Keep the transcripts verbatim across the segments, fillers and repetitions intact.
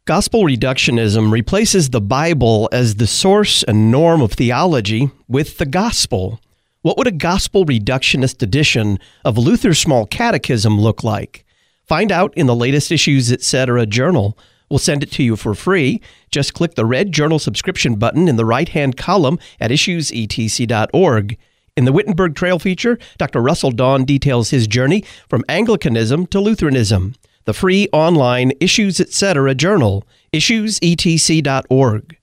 Gospel reductionism replaces the Bible as the source and norm of theology with the gospel. What would a gospel reductionist edition of Luther's Small Catechism look like? Find out in the latest Issues Etc. journal. We'll send it to you for free. Just click the red journal subscription button in the right-hand column at issues e t c dot org. In the Wittenberg Trail feature, Doctor Russell Dawn details his journey from Anglicanism to Lutheranism. The free online Issues Etc. journal, issues e t c dot org.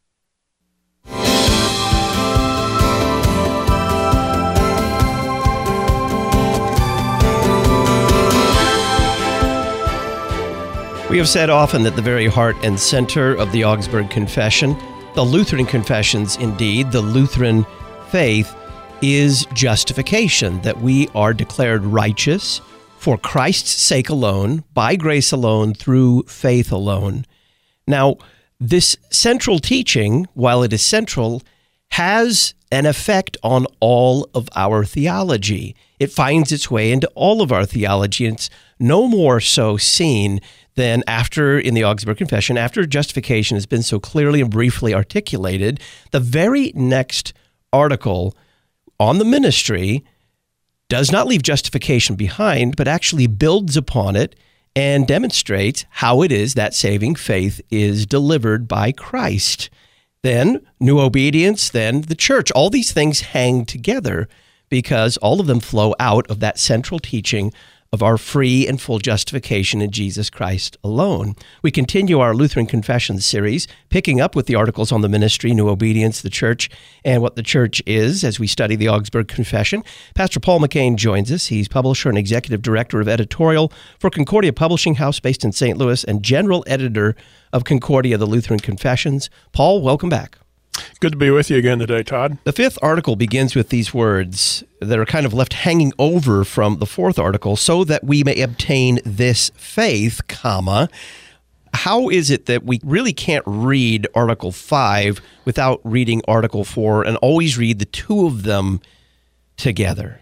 We have said often that the very heart and center of the Augsburg Confession, the Lutheran confessions indeed, the Lutheran faith, is justification, that we are declared righteous for Christ's sake alone, by grace alone, through faith alone. Now, this central teaching, while it is central, has an effect on all of our theology. It finds its way into all of our theology, and it's no more so seen than after, in the Augsburg Confession, after justification has been so clearly and briefly articulated, the very next article on the ministry does not leave justification behind, but actually builds upon it and demonstrates how it is that saving faith is delivered by Christ. Then new obedience, then the church. All these things hang together because all of them flow out of that central teaching of our free and full justification in Jesus Christ alone. We continue our Lutheran Confessions series, picking up with the articles on the ministry, new obedience, the church, and what the church is as we study the Augsburg Confession. Pastor Paul McCain joins us. He's publisher and executive director of editorial for Concordia Publishing House based in Saint Louis and general editor of Concordia, the Lutheran Confessions. Paul, welcome back. Good to be with you again today, Todd. The fifth article begins with these words that are kind of left hanging over from the fourth article, so that we may obtain this faith, comma. How is it that we really can't read Article five without reading Article four and always read the two of them together?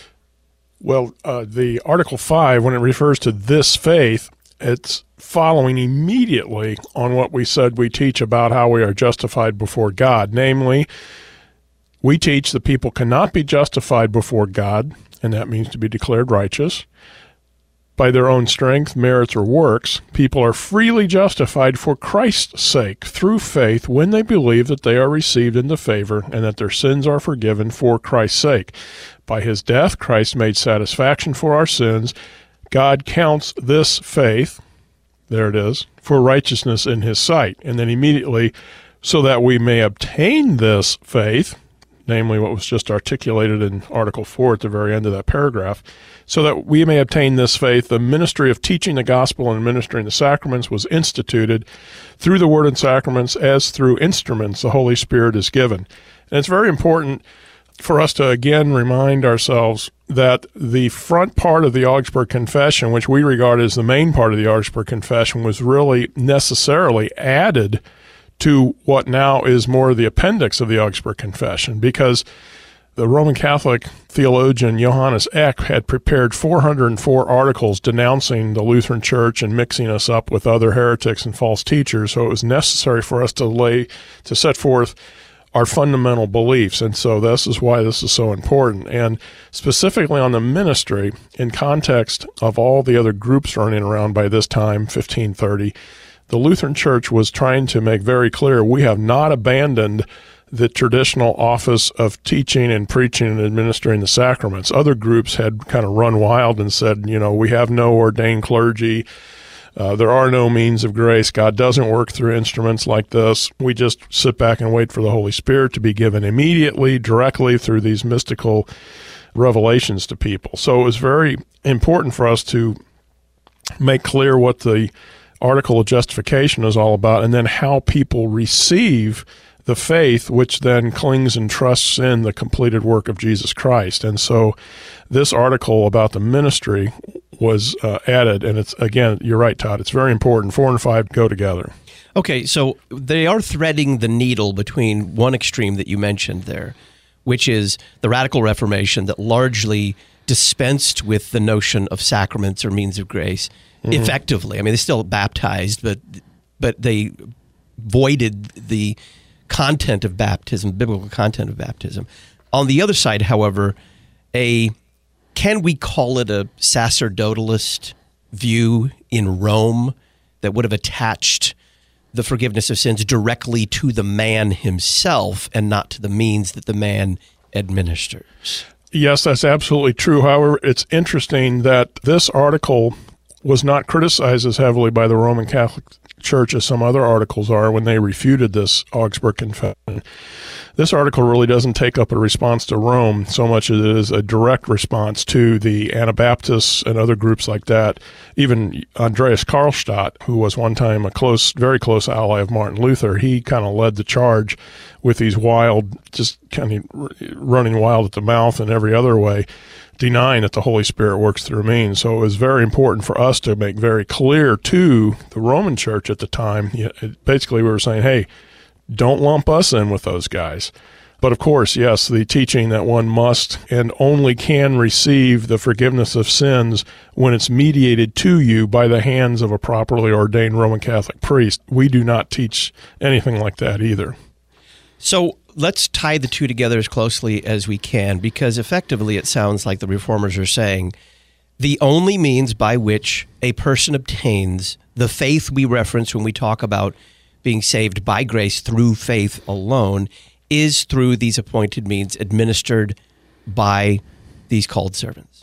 Well, uh, the Article five, when it refers to this faith, it's following immediately on what we said we teach about how we are justified before God. Namely, we teach that people cannot be justified before God, and that means to be declared righteous, by their own strength, merits, or works. People are freely justified for Christ's sake through faith when they believe that they are received into favor and that their sins are forgiven for Christ's sake. By his death, Christ made satisfaction for our sins. God counts this faith, there it is, for righteousness in his sight. And then immediately, so that we may obtain this faith, namely what was just articulated in Article four at the very end of that paragraph, so that we may obtain this faith, the ministry of teaching the gospel and administering the sacraments was instituted through the word and sacraments as through instruments the Holy Spirit is given. And it's very important for us to again remind ourselves that the front part of the Augsburg Confession, which we regard as the main part of the Augsburg Confession, was really necessarily added to what now is more the appendix of the Augsburg Confession, because the Roman Catholic theologian Johannes Eck had prepared four hundred four articles denouncing the Lutheran Church and mixing us up with other heretics and false teachers, so it was necessary for us to lay, to set forth our fundamental beliefs, and so this is why this is so important. And specifically on the ministry, in context of all the other groups running around by this time, fifteen thirty, the Lutheran Church was trying to make very clear we have not abandoned the traditional office of teaching and preaching and administering the sacraments. Other groups had kind of run wild and said, you know, we have no ordained clergy. Uh, there are no means of grace. God doesn't work through instruments like this. We just sit back and wait for the Holy Spirit to be given immediately, directly through these mystical revelations to people. So it was very important for us to make clear what the article of justification is all about, and then how people receive the faith, which then clings and trusts in the completed work of Jesus Christ. And so this article about the ministry was uh, added, and it's, again, you're right, Todd, it's very important. Four and five go together. Okay, so they are threading the needle between one extreme that you mentioned there, which is the Radical Reformation that largely dispensed with the notion of sacraments or means of grace, mm-hmm. effectively. I mean, they still baptized, but but they voided the content of baptism, biblical content of baptism. On the other side, however, a can we call it a sacerdotalist view in Rome that would have attached the forgiveness of sins directly to the man himself and not to the means that the man administers? Yes, that's absolutely true. However, it's interesting that this article was not criticized as heavily by the Roman Catholic Church as some other articles are when they refuted this Augsburg Confession. This article really doesn't take up a response to Rome so much as it is a direct response to the Anabaptists and other groups like that. Even Andreas Karlstadt, who was one time a close, very close ally of Martin Luther, he kind of led the charge with these wild, just kind of running wild at the mouth and every other way, denying that the Holy Spirit works through means. So it was very important for us to make very clear to the Roman Church at the time. Basically, we were saying, hey, don't lump us in with those guys. But of course, yes, the teaching that one must and only can receive the forgiveness of sins when it's mediated to you by the hands of a properly ordained Roman Catholic priest. We do not teach anything like that either. So let's tie the two together as closely as we can, because effectively it sounds like the Reformers are saying the only means by which a person obtains the faith we reference when we talk about being saved by grace through faith alone is through these appointed means administered by these called servants.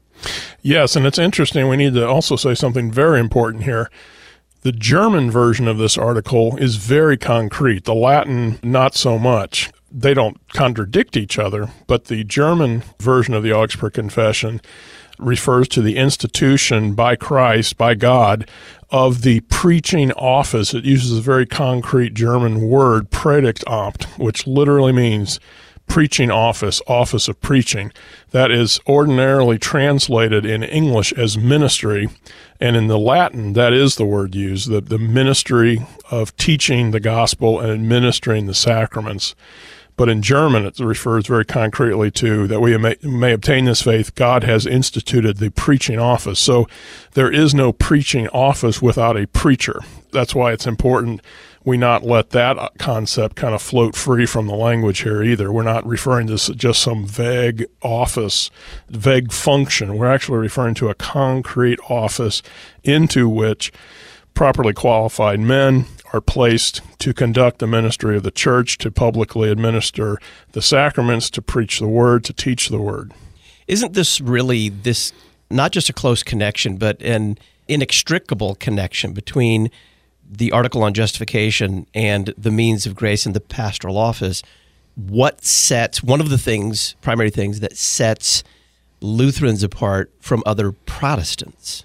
Yes, and it's interesting. We need to also say something very important here. The German version of this article is very concrete. The Latin, not so much. They don't contradict each other, but the German version of the Augsburg Confession refers to the institution by Christ, by God, of the preaching office. It uses a very concrete German word, Predigtamt, which literally means preaching office, office of preaching. That is ordinarily translated in English as ministry, and in the Latin, that is the word used, the, the ministry of teaching the gospel and administering the sacraments. But in German, it refers very concretely to that we may, may obtain this faith. God has instituted the preaching office. So there is no preaching office without a preacher. That's why it's important we not let that concept kind of float free from the language here either. We're not referring to just some vague office, vague function. We're actually referring to a concrete office into which properly qualified men are placed to conduct the ministry of the church, to publicly administer the sacraments, to preach the word, to teach the word. Isn't this really this not just a close connection, but an inextricable connection between the article on justification and the means of grace in the pastoral office? What sets, one of the things, primary things that sets Lutherans apart from other Protestants?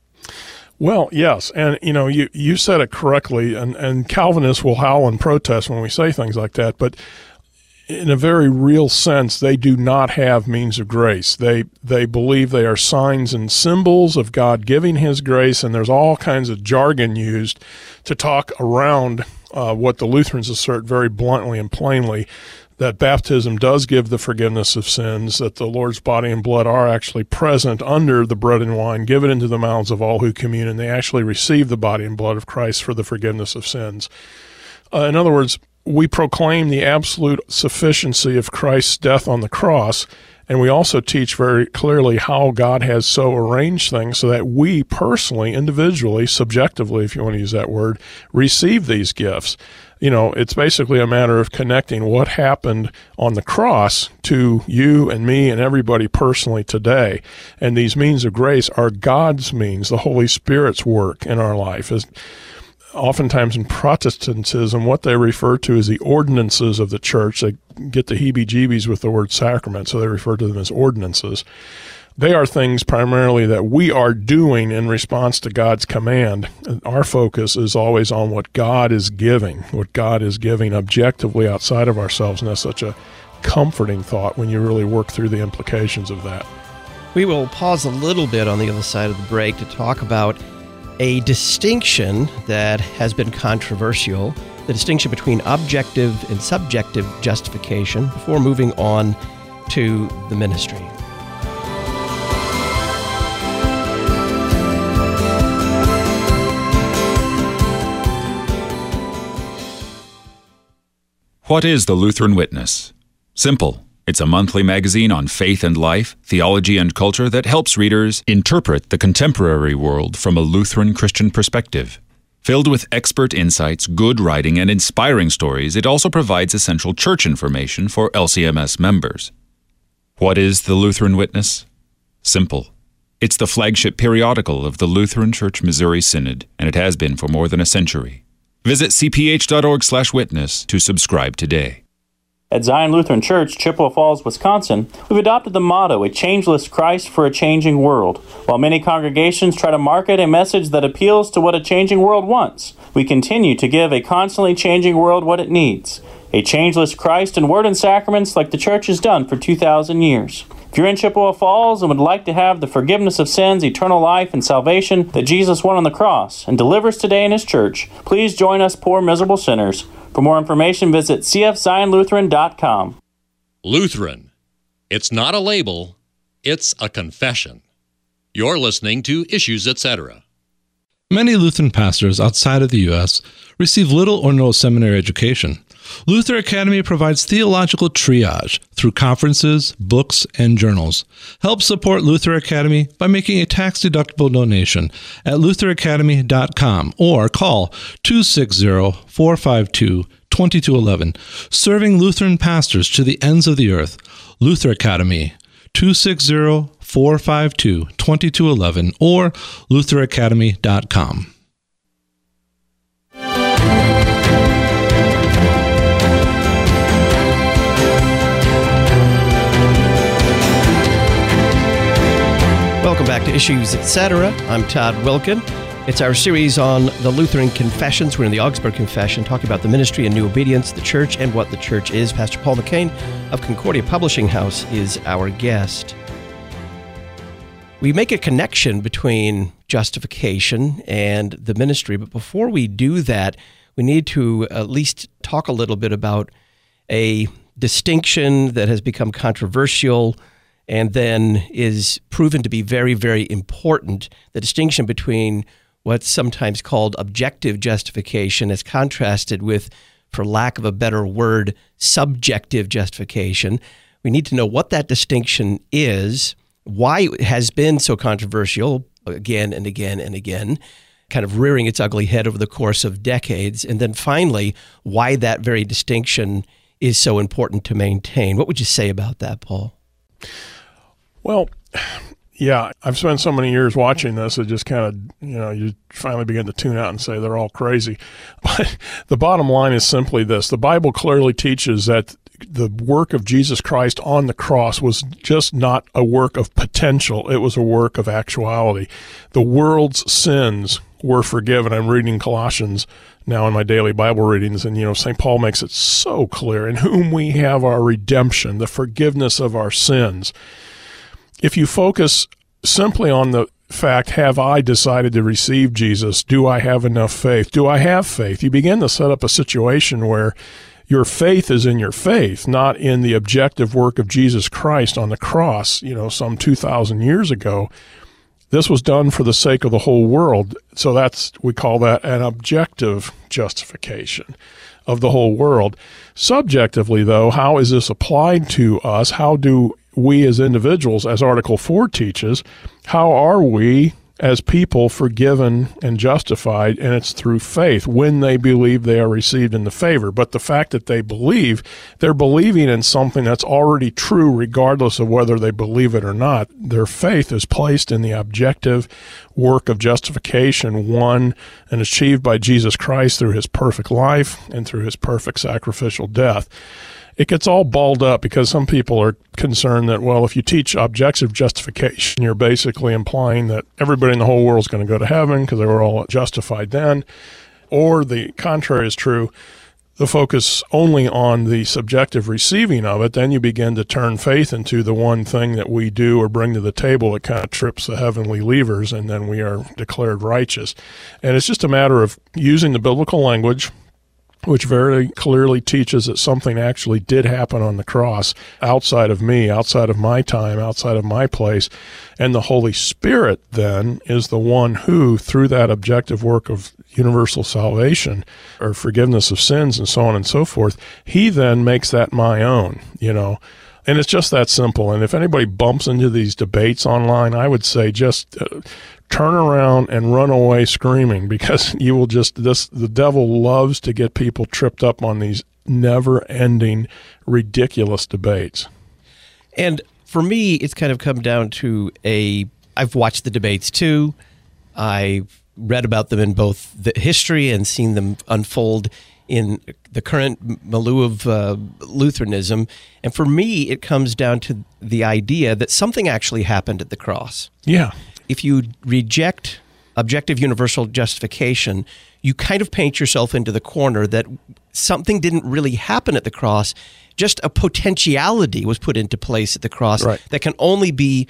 Well, yes, and you know, you, you said it correctly, and, and Calvinists will howl and protest when we say things like that, but in a very real sense, they do not have means of grace. They they believe they are signs and symbols of God giving His grace, and there's all kinds of jargon used to talk around uh, what the Lutherans assert very bluntly and plainly, that baptism does give the forgiveness of sins, that the Lord's body and blood are actually present under the bread and wine given into the mouths of all who commune, and they actually receive the body and blood of Christ for the forgiveness of sins. Uh, in other words, we proclaim the absolute sufficiency of Christ's death on the cross, and we also teach very clearly how God has so arranged things so that we personally, individually, subjectively, if you want to use that word, receive these gifts. You know, it's basically a matter of connecting what happened on the cross to you and me and everybody personally today. And these means of grace are God's means, the Holy Spirit's work in our life. As oftentimes in Protestantism, what they refer to as the ordinances of the church. They get the heebie-jeebies with the word sacrament, so they refer to them as ordinances. They are things primarily that we are doing in response to God's command. Our focus is always on what God is giving, what God is giving objectively outside of ourselves, and that's such a comforting thought when you really work through the implications of that. We will pause a little bit on the other side of the break to talk about a distinction that has been controversial, the distinction between objective and subjective justification, before moving on to the ministry. What is the Lutheran Witness? Simple. It's a monthly magazine on faith and life, theology and culture that helps readers interpret the contemporary world from a Lutheran Christian perspective. Filled with expert insights, good writing, and inspiring stories, it also provides essential church information for L C M S members. What is the Lutheran Witness? Simple. It's the flagship periodical of the Lutheran Church Missouri Synod, and it has been for more than a century. Visit c p h dot org slash witness to subscribe today. At Zion Lutheran Church, Chippewa Falls, Wisconsin, we've adopted the motto, a changeless Christ for a changing world. While many congregations try to market a message that appeals to what a changing world wants, we continue to give a constantly changing world what it needs. A changeless Christ in word and sacraments like the Church has done for two thousand years. If you're in Chippewa Falls and would like to have the forgiveness of sins, eternal life, and salvation that Jesus won on the cross and delivers today in His church, please join us poor, miserable sinners. For more information, visit c f zion lutheran dot com. Lutheran. It's not a label, it's a confession. You're listening to Issues, et cetera. Many Lutheran pastors outside of the U S receive little or no seminary education. Luther Academy provides theological triage through conferences, books, and journals. Help support Luther Academy by making a tax-deductible donation at luther academy dot com or call two six zero, four five two, two two one one. Serving Lutheran pastors to the ends of the earth. Luther Academy, two six zero, four five two, two two one one or luther academy dot com. Welcome back to Issues, et cetera. I'm Todd Wilkin. It's our series on the Lutheran Confessions. We're in the Augsburg Confession, talking about the ministry and new obedience, the church, and what the church is. Pastor Paul McCain of Concordia Publishing House is our guest. We make a connection between justification and the ministry, but before we do that, we need to at least talk a little bit about a distinction that has become controversial and then is proven to be very, very important, the distinction between what's sometimes called objective justification as contrasted with, for lack of a better word, subjective justification. We need to know what that distinction is, why it has been so controversial again and again and again, kind of rearing its ugly head over the course of decades, and then finally, why that very distinction is so important to maintain. What would you say about that, Paul? Well, yeah, I've spent so many years watching this, it just kind of, you know, you finally begin to tune out and say they're all crazy. But the bottom line is simply this. The Bible clearly teaches that the work of Jesus Christ on the cross was just not a work of potential. It was a work of actuality. The world's sins were forgiven. I'm reading Colossians now in my daily Bible readings, and, you know, Saint Paul makes it so clear, in whom we have our redemption, the forgiveness of our sins. If you focus simply on the fact, have I decided to receive Jesus? Do I have enough faith? Do I have faith? You begin to set up a situation where your faith is in your faith, not in the objective work of Jesus Christ on the cross, you know, some two thousand years ago. This was done for the sake of the whole world. So that's, we call that an objective justification of the whole world. Subjectively, though, how is this applied to us? How do we as individuals, as Article four teaches, how are we as people forgiven and justified? And it's through faith when they believe they are received in the favor. But the fact that they believe, they're believing in something that's already true regardless of whether they believe it or not. Their faith is placed in the objective work of justification won and achieved by Jesus Christ through His perfect life and through His perfect sacrificial death. It gets all balled up because some people are concerned that, well, if you teach objective justification, you're basically implying that everybody in the whole world is going to go to heaven because they were all justified then. Or the contrary is true, the focus only on the subjective receiving of it, then you begin to turn faith into the one thing that we do or bring to the table that kind of trips the heavenly levers, and then we are declared righteous. And it's just a matter of using the biblical language, which very clearly teaches that something actually did happen on the cross outside of me, outside of my time, outside of my place. And the Holy Spirit then is the one who, through that objective work of universal salvation or forgiveness of sins and so on and so forth, he then makes that my own, you know. And it's just that simple. And if anybody bumps into these debates online, I would say just uh, turn around and run away screaming, because you will just, this, the devil loves to get people tripped up on these never-ending, ridiculous debates. And for me, it's kind of come down to a, I've watched the debates too. I've read about them in both the history and seen them unfold in the current milieu of uh, Lutheranism. And for me, it comes down to the idea that something actually happened at the cross. Yeah. If you reject objective universal justification, you kind of paint yourself into the corner that something didn't really happen at the cross. Just a potentiality was put into place at the cross right. that can only be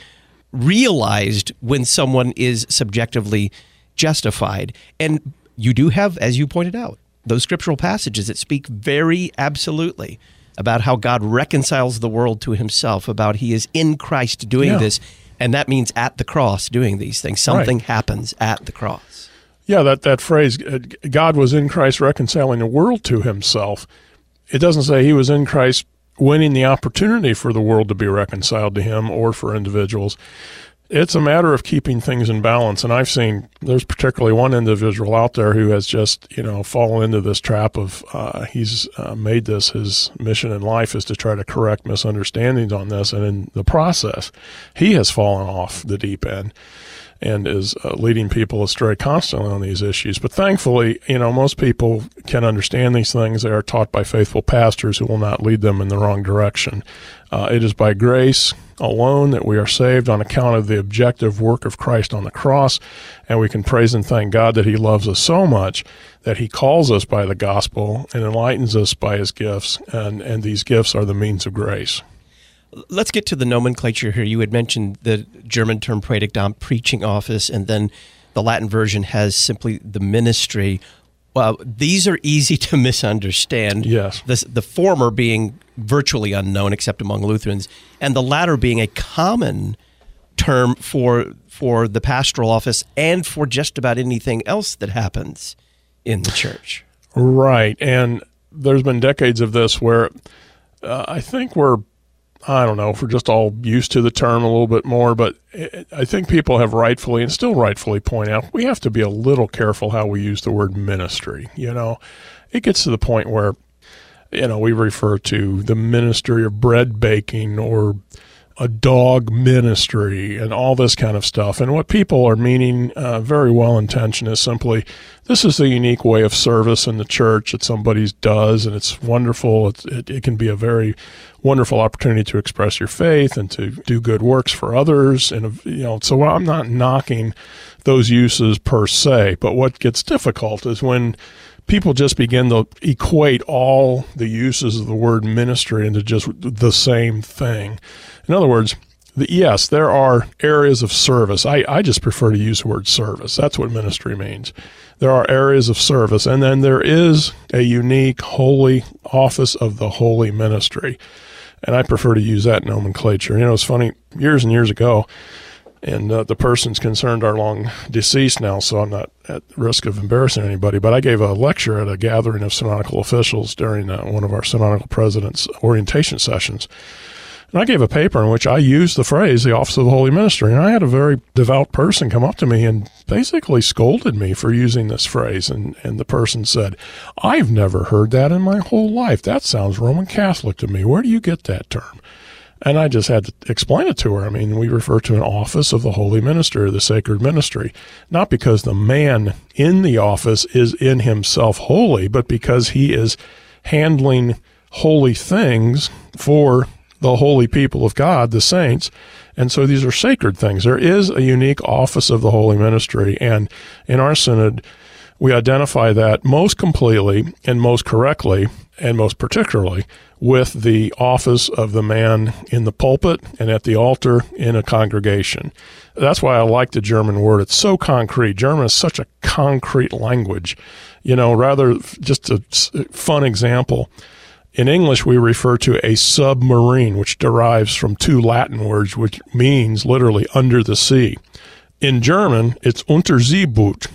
realized when someone is subjectively justified. And you do have, as you pointed out, those scriptural passages that speak very absolutely about how God reconciles the world to himself, about he is in Christ doing yeah. this, and that means at the cross doing these things. Something right. happens at the cross. Yeah, that, that phrase, God was in Christ reconciling the world to himself. It doesn't say he was in Christ winning the opportunity for the world to be reconciled to him or for individuals. It's a matter of keeping things in balance. And I've seen, there's particularly one individual out there who has just, you know, fallen into this trap of, uh, he's uh, made this his mission in life is to try to correct misunderstandings on this. And in the process, he has fallen off the deep end and is uh, leading people astray constantly on these issues. But thankfully, you know, most people can understand these things. They are taught by faithful pastors who will not lead them in the wrong direction. Uh, it is by grace alone that we are saved on account of the objective work of Christ on the cross, and we can praise and thank God that he loves us so much that he calls us by the gospel and enlightens us by his gifts, and, and these gifts are the means of grace. Let's get to the nomenclature here. You had mentioned the German term Predigtamt, preaching office, and then the Latin version has simply the ministry. Well, these are easy to misunderstand. Yes. The, the former being virtually unknown except among Lutherans, and the latter being a common term for for the pastoral office and for just about anything else that happens in the church. Right. And there's been decades of this where uh, I think we're, I don't know if we're just all used to the term a little bit more, but I think people have rightfully and still rightfully point out we have to be a little careful how we use the word ministry. You know, it gets to the point where, you know, we refer to the ministry of bread baking or a dog ministry and all this kind of stuff. And what people are meaning, uh, very well intentioned, is simply this is the unique way of service in the church that somebody does, and it's wonderful. It's, it, it can be a very wonderful opportunity to express your faith and to do good works for others. And, you know, so I'm not knocking those uses per se, but what gets difficult is when people just begin to equate all the uses of the word ministry into just the same thing. In other words, the, yes, there are areas of service. I, I just prefer to use the word service. That's what ministry means. There are areas of service, and then there is a unique holy office of the holy ministry. And I prefer to use that nomenclature. You know, it's funny, years and years ago, and uh, the persons concerned are long deceased now, so I'm not at risk of embarrassing anybody, but I gave a lecture at a gathering of synodical officials during uh, one of our synodical president's orientation sessions. And I gave a paper in which I used the phrase, the office of the holy ministry, and I had a very devout person come up to me and basically scolded me for using this phrase, and, and the person said, "I've never heard that in my whole life. That sounds Roman Catholic to me. Where do you get that term?" And I just had to explain it to her. I mean, we refer to an office of the holy minister, the sacred ministry, not because the man in the office is in himself holy, but because he is handling holy things for the holy people of God, the saints. And so these are sacred things. There is a unique office of the holy ministry. And in our synod, we identify that most completely and most correctly and most particularly with the office of the man in the pulpit and at the altar in a congregation. That's why I like the German word. It's so concrete. German is such a concrete language. You know, rather just a fun example. In English, we refer to a submarine, which derives from two Latin words, which means literally under the sea. In German, it's Unterseeboot,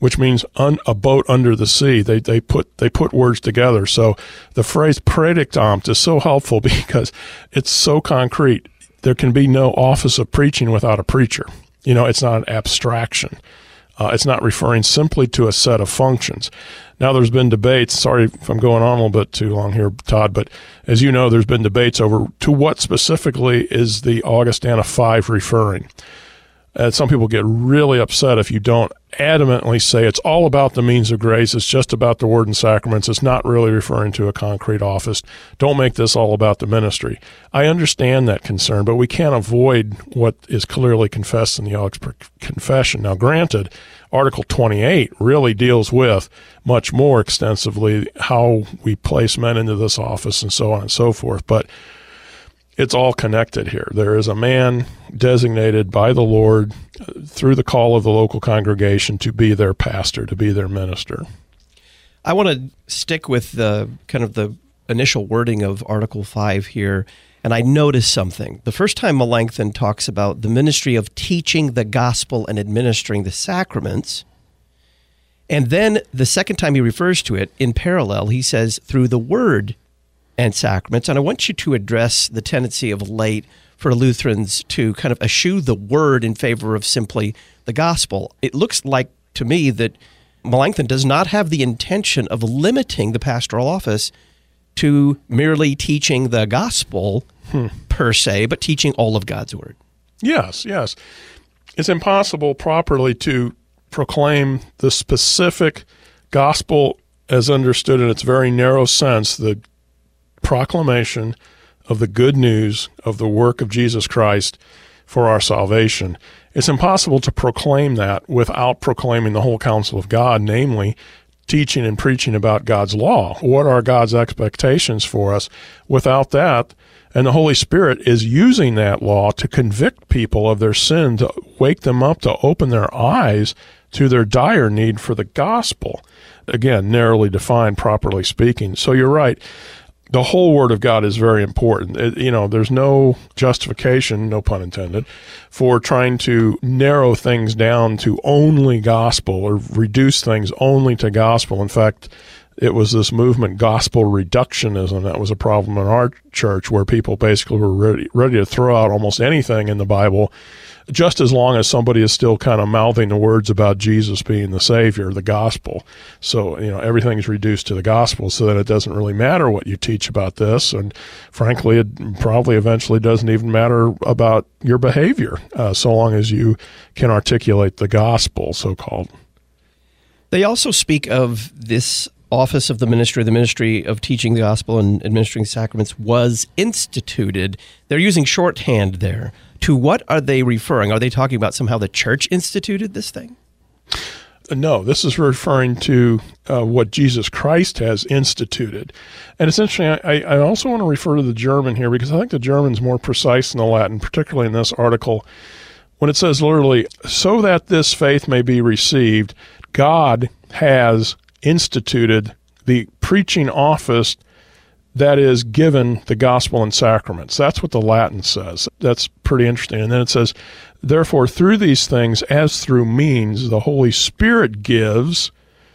which means un, a boat under the sea. They they put they put words together. So the phrase predictamt is so helpful because it's so concrete. There can be no office of preaching without a preacher. You know, it's not an abstraction. Uh, it's not referring simply to a set of functions. Now, there's been debates. Sorry if I'm going on a little bit too long here, Todd, but as you know, there's been debates over to what specifically is the Augustana five referring. And some people get really upset if you don't adamantly say it's all about the means of grace, it's just about the word and sacraments, it's not really referring to a concrete office. Don't make this all about the ministry. I understand that concern, but we can't avoid what is clearly confessed in the Augsburg Confession. Now, granted, Article twenty-eight really deals with much more extensively how we place men into this office and so on and so forth, but it's all connected here. There is a man designated by the Lord uh, through the call of the local congregation to be their pastor, to be their minister. I want to stick with the kind of the initial wording of Article five here, and I noticed something. The first time Melanchthon talks about the ministry of teaching the gospel and administering the sacraments, and then the second time he refers to it, in parallel, he says, through the word and sacraments. And I want you to address the tendency of late for Lutherans to kind of eschew the word in favor of simply the gospel. It looks like to me that Melanchthon does not have the intention of limiting the pastoral office to merely teaching the gospel hmm. per se, but teaching all of God's word. Yes, yes. It's impossible properly to proclaim the specific gospel as understood in its very narrow sense, the proclamation of the good news of the work of Jesus Christ for our salvation. It's impossible to proclaim that without proclaiming the whole counsel of God, namely teaching and preaching about God's law. What are God's expectations for us? Without that, and the Holy Spirit is using that law to convict people of their sin, to wake them up, to open their eyes to their dire need for the gospel. Again, narrowly defined, properly speaking. So you're right. The whole Word of God is very important. It, you know, there's no justification, no pun intended, for trying to narrow things down to only gospel or reduce things only to gospel. In fact, it was this movement, gospel reductionism, that was a problem in our church, where people basically were ready, ready to throw out almost anything in the Bible, just as long as somebody is still kind of mouthing the words about Jesus being the Savior, the gospel. So, you know, everything's reduced to the gospel, so that it doesn't really matter what you teach about this. And frankly, it probably eventually doesn't even matter about your behavior, uh, so long as you can articulate the gospel, so-called. They also speak of this office of the ministry, the ministry of teaching the gospel and administering sacraments was instituted. They're using shorthand there. To what are they referring? Are they talking about somehow the church instituted this thing? No, this is referring to uh, what Jesus Christ has instituted. And essentially, I, I also want to refer to the German here, because I think the German's more precise than the Latin, particularly in this article, when it says literally, so that this faith may be received, God has instituted the preaching office that is given the gospel and sacraments. That's what the Latin says. That's pretty interesting. And then it says, therefore, through these things, as through means, the Holy Spirit gives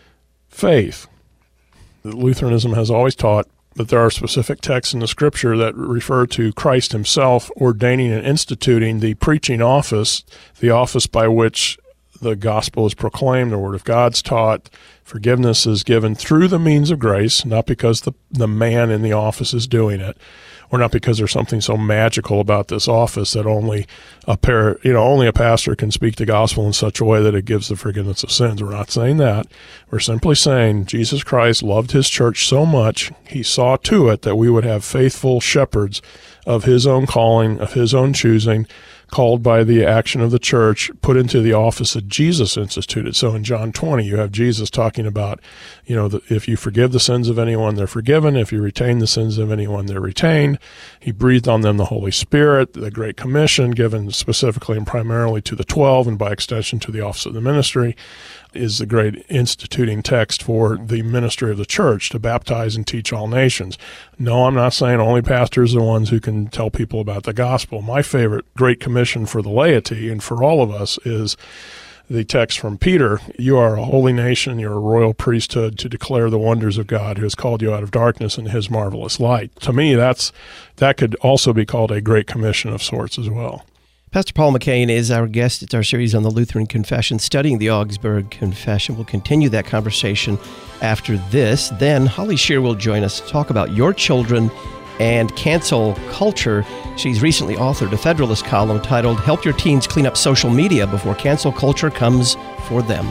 faith. Lutheranism has always taught that there are specific texts in the Scripture that refer to Christ himself ordaining and instituting the preaching office, the office by which the gospel is proclaimed, the word of God's taught, forgiveness is given through the means of grace, not because the, the man in the office is doing it, or not because there's something so magical about this office that only a pair, you know, only a pastor can speak the gospel in such a way that it gives the forgiveness of sins. We're not saying that. We're simply saying Jesus Christ loved his church so much, he saw to it that we would have faithful shepherds of his own calling, of his own choosing, called by the action of the church, put into the office that Jesus instituted. So in John twenty, you have Jesus talking about, you know, the, if you forgive the sins of anyone, they're forgiven. If you retain the sins of anyone, they're retained. He breathed on them the Holy Spirit, the Great Commission, given specifically and primarily to the twelve, and by extension to the office of the ministry, is the great instituting text for the ministry of the church, to baptize and teach all nations. No, I'm not saying only pastors are the ones who can tell people about the gospel. My favorite Great Commission for the laity and for all of us is the text from Peter, you are a holy nation, you're a royal priesthood to declare the wonders of God who has called you out of darkness into his marvelous light. To me, that's that could also be called a great commission of sorts as well. Pastor Paul McCain is our guest. It's our series on the Lutheran Confession, studying the Augsburg Confession. We'll continue that conversation after this. Then Holly Shear will join us to talk about your children and cancel culture. She's recently authored a Federalist column titled, Help Your Teens Clean Up Social Media Before Cancel Culture Comes for Them.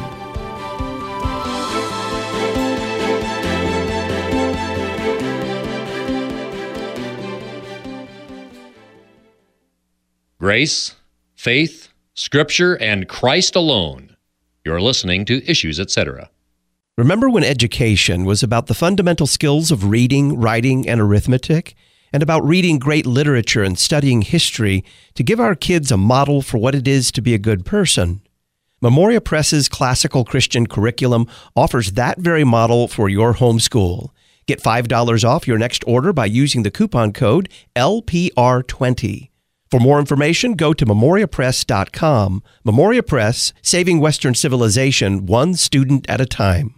Grace, faith, Scripture, and Christ alone. You're listening to Issues, et cetera. Remember when education was about the fundamental skills of reading, writing, and arithmetic, and about reading great literature and studying history to give our kids a model for what it is to be a good person? Memoria Press's classical Christian curriculum offers that very model for your homeschool. Get five dollars off your next order by using the coupon code L P R twenty. For more information, go to memoria press dot com. Memoria Press, saving Western civilization one student at a time.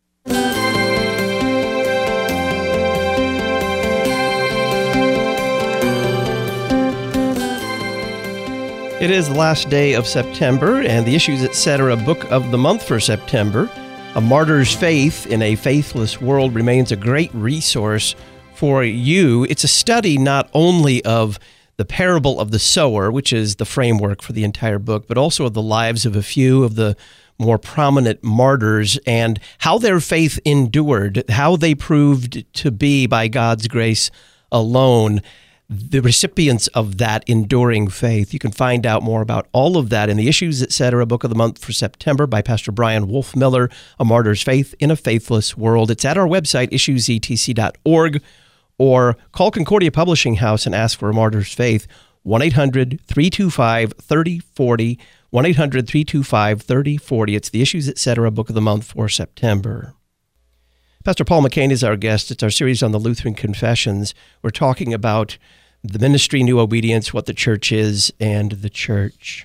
It is the last day of September, and the Issues, et cetera. Book of the month for September. A Martyr's Faith in a Faithless World remains a great resource for you. It's a study not only of the parable of the sower, which is the framework for the entire book, but also of the lives of a few of the more prominent martyrs and how their faith endured, how they proved to be, by God's grace alone, the recipients of that enduring faith. You can find out more about all of that in the Issues, et cetera. Book of the month for September by Pastor Brian Wolfmiller, A Martyr's Faith in a Faithless World. It's at our website, issues e t c dot org. Or call Concordia Publishing House and ask for A Martyr's Faith, one eight hundred three two five three oh four oh, one eight hundred three two five three oh four oh. It's the Issues, et cetera. Book of the month for September. Pastor Paul McCain is our guest. It's our series on the Lutheran Confessions. We're talking about the ministry, new obedience, what the church is, and the church.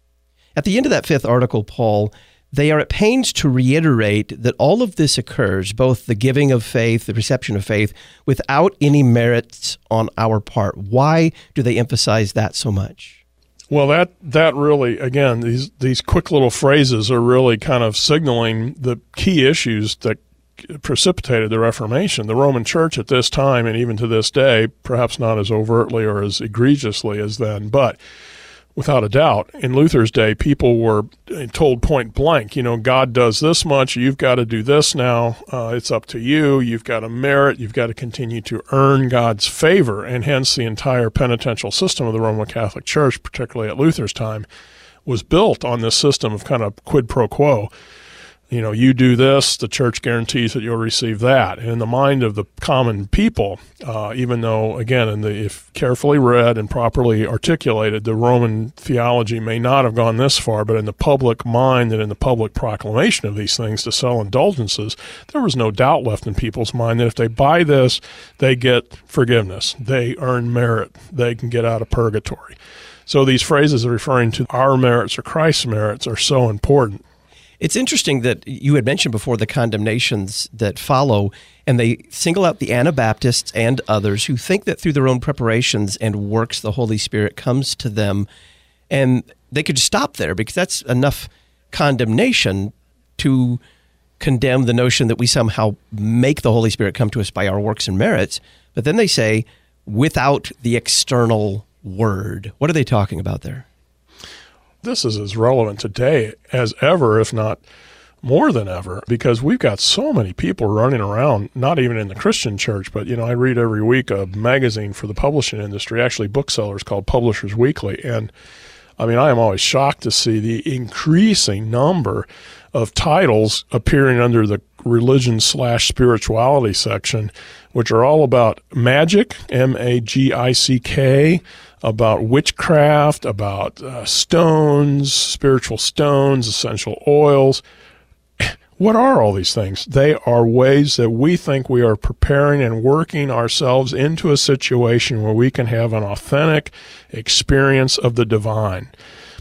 At the end of that fifth article, Paul, they are at pains to reiterate that all of this occurs, both the giving of faith, the reception of faith, without any merits on our part. Why do they emphasize that so much? Well, that that really, again, these these quick little phrases are really kind of signaling the key issues that precipitated the Reformation. The Roman Church at this time, and even to this day, perhaps not as overtly or as egregiously as then, but without a doubt, in Luther's day, people were told point blank, you know, God does this much, you've got to do this now, uh, it's up to you, you've got to merit, you've got to continue to earn God's favor, and hence the entire penitential system of the Roman Catholic Church, particularly at Luther's time, was built on this system of kind of quid pro quo. You know, you do this, the church guarantees that you'll receive that. And in the mind of the common people, uh, even though, again, in the, if carefully read and properly articulated, the Roman theology may not have gone this far, but in the public mind and in the public proclamation of these things to sell indulgences, there was no doubt left in people's mind that if they buy this, they get forgiveness, they earn merit, they can get out of purgatory. So these phrases referring to our merits or Christ's merits are so important. It's interesting that you had mentioned before the condemnations that follow, and they single out the Anabaptists and others who think that through their own preparations and works, the Holy Spirit comes to them. And they could stop there because that's enough condemnation to condemn the notion that we somehow make the Holy Spirit come to us by our works and merits. But then they say, without the external word. What are they talking about there? This is as relevant today as ever, if not more than ever, because we've got so many people running around, not even in the Christian church, but, you know, I read every week a magazine for the publishing industry, actually booksellers called Publishers Weekly. And I mean, I am always shocked to see the increasing number of titles appearing under the religion slash spirituality section, which are all about magic, M A G I C K, about witchcraft, about uh, stones, spiritual stones, essential oils. What are all these things? They are ways that we think we are preparing and working ourselves into a situation where we can have an authentic experience of the divine.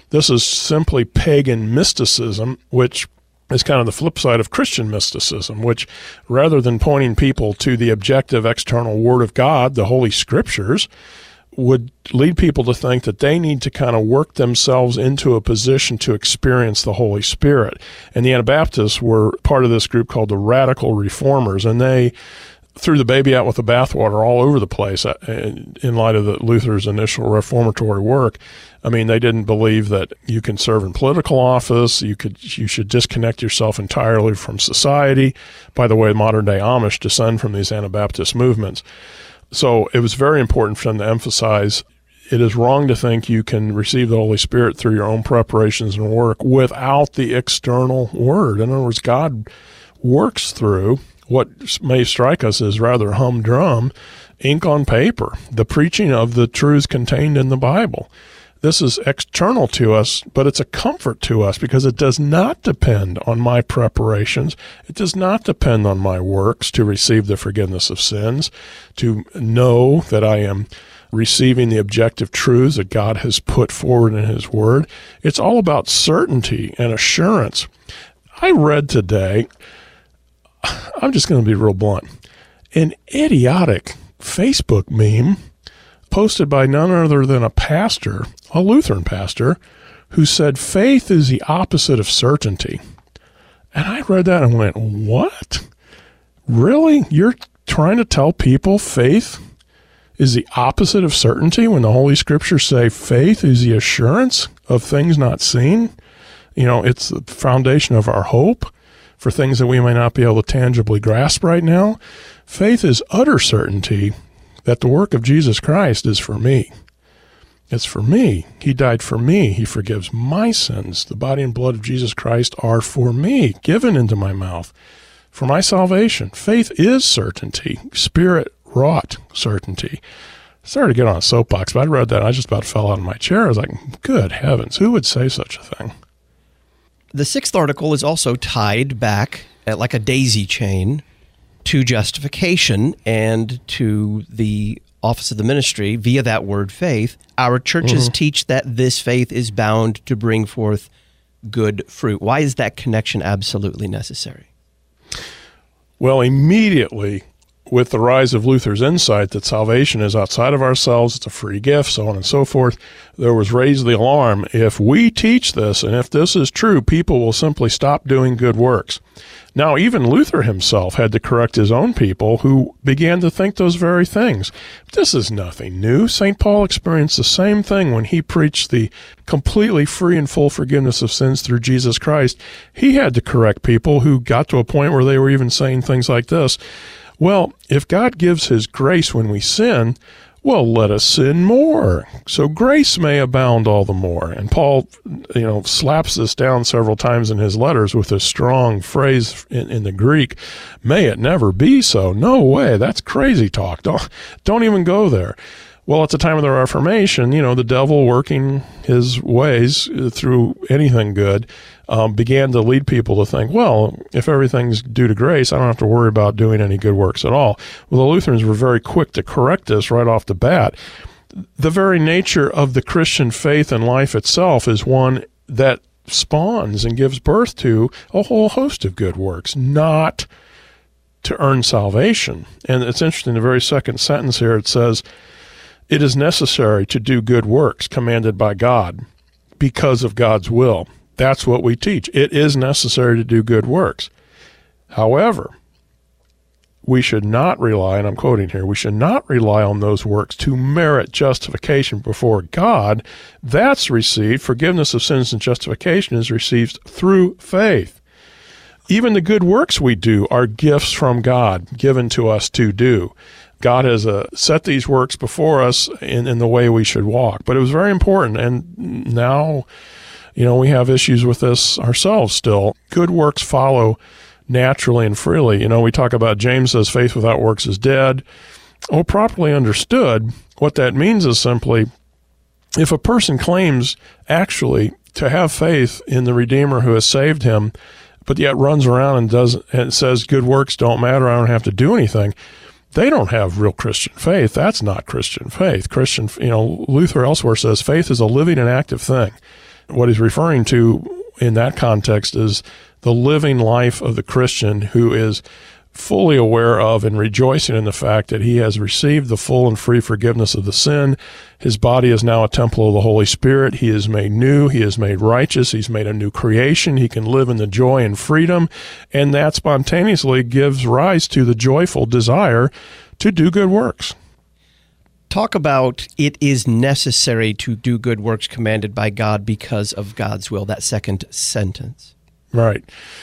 This is simply pagan mysticism, which is kind of the flip side of Christian mysticism, which rather than pointing people to the objective external Word of God, the Holy Scriptures, would lead people to think that they need to kind of work themselves into a position to experience the Holy Spirit. And the Anabaptists were part of this group called the Radical Reformers, and they threw the baby out with the bathwater all over the place in light of the Luther's initial reformatory work. I mean, they didn't believe that you can serve in political office. You could, you should disconnect yourself entirely from society. By the way, modern-day Amish descend from these Anabaptist movements. So it was very important for them to emphasize it is wrong to think you can receive the Holy Spirit through your own preparations and work without the external Word. In other words, God works through what may strike us as rather humdrum ink on paper, the preaching of the truths contained in the Bible. This is external to us, but it's a comfort to us because it does not depend on my preparations. It does not depend on my works to receive the forgiveness of sins, to know that I am receiving the objective truths that God has put forward in His Word. It's all about certainty and assurance. I read today, I'm just going to be real blunt, an idiotic Facebook meme posted by none other than a pastor, a Lutheran pastor, who said faith is the opposite of certainty. And I read that and went, what? Really? You're trying to tell people faith is the opposite of certainty when the Holy Scriptures say faith is the assurance of things not seen? You know, it's the foundation of our hope for things that we may not be able to tangibly grasp right now. Faith is utter certainty that the work of Jesus Christ is for me. It's for me. He died for me. He forgives my sins. The body and blood of Jesus Christ are for me, given into my mouth for my salvation. Faith is certainty, Spirit-wrought certainty. I started to get on a soapbox, but I read that and I just about fell out of my chair. I was like, good heavens, who would say such a thing? The sixth article is also tied back at like a daisy chain to justification and to the office of the ministry via that word faith. Our churches mm-hmm. teach that this faith is bound to bring forth good fruit. Why is that connection absolutely necessary? Well, immediately with the rise of Luther's insight that salvation is outside of ourselves, it's a free gift, so on and so forth, there was raised the alarm. If we teach this, and if this is true, people will simply stop doing good works. Now, even Luther himself had to correct his own people who began to think those very things. This is nothing new. Saint Paul experienced the same thing when he preached the completely free and full forgiveness of sins through Jesus Christ. He had to correct people who got to a point where they were even saying things like this. Well, if God gives His grace when we sin, well, let us sin more, so grace may abound all the more. And Paul, you know, slaps this down several times in his letters with a strong phrase in, in the Greek, may it never be so. No way, that's crazy talk. Don't, don't even go there. Well, at the time of the Reformation, you know, the devil working his ways through anything good um, began to lead people to think, well, if everything's due to grace, I don't have to worry about doing any good works at all. Well, the Lutherans were very quick to correct this right off the bat. The very nature of the Christian faith and life itself is one that spawns and gives birth to a whole host of good works, not to earn salvation. And it's interesting, the very second sentence here, it says, it is necessary to do good works commanded by God because of God's will. That's what we teach. It is necessary to do good works. However, we should not rely, and I'm quoting here, we should not rely on those works to merit justification before God. That's received, forgiveness of sins and justification is received through faith. Even the good works we do are gifts from God given to us to do. God has uh, set these works before us in, in the way we should walk. But it was very important, and now, you know, we have issues with this ourselves still. Good works follow naturally and freely. You know, we talk about, James says faith without works is dead. Well, properly understood, what that means is simply, if a person claims actually to have faith in the Redeemer who has saved him, but yet runs around and does and says good works don't matter, I don't have to do anything, they don't have real Christian faith. That's not Christian faith. Christian, you know, Luther elsewhere says faith is a living and active thing. What he's referring to in that context is the living life of the Christian who is fully aware of and rejoicing in the fact that he has received the full and free forgiveness of the sin. His body is now a temple of the Holy Spirit. He is made new. He is made righteous. He's made a new creation. He can live in the joy and freedom, and that spontaneously gives rise to the joyful desire to do good works. Talk about it is necessary to do good works commanded by God because of God's will, that second sentence. Right.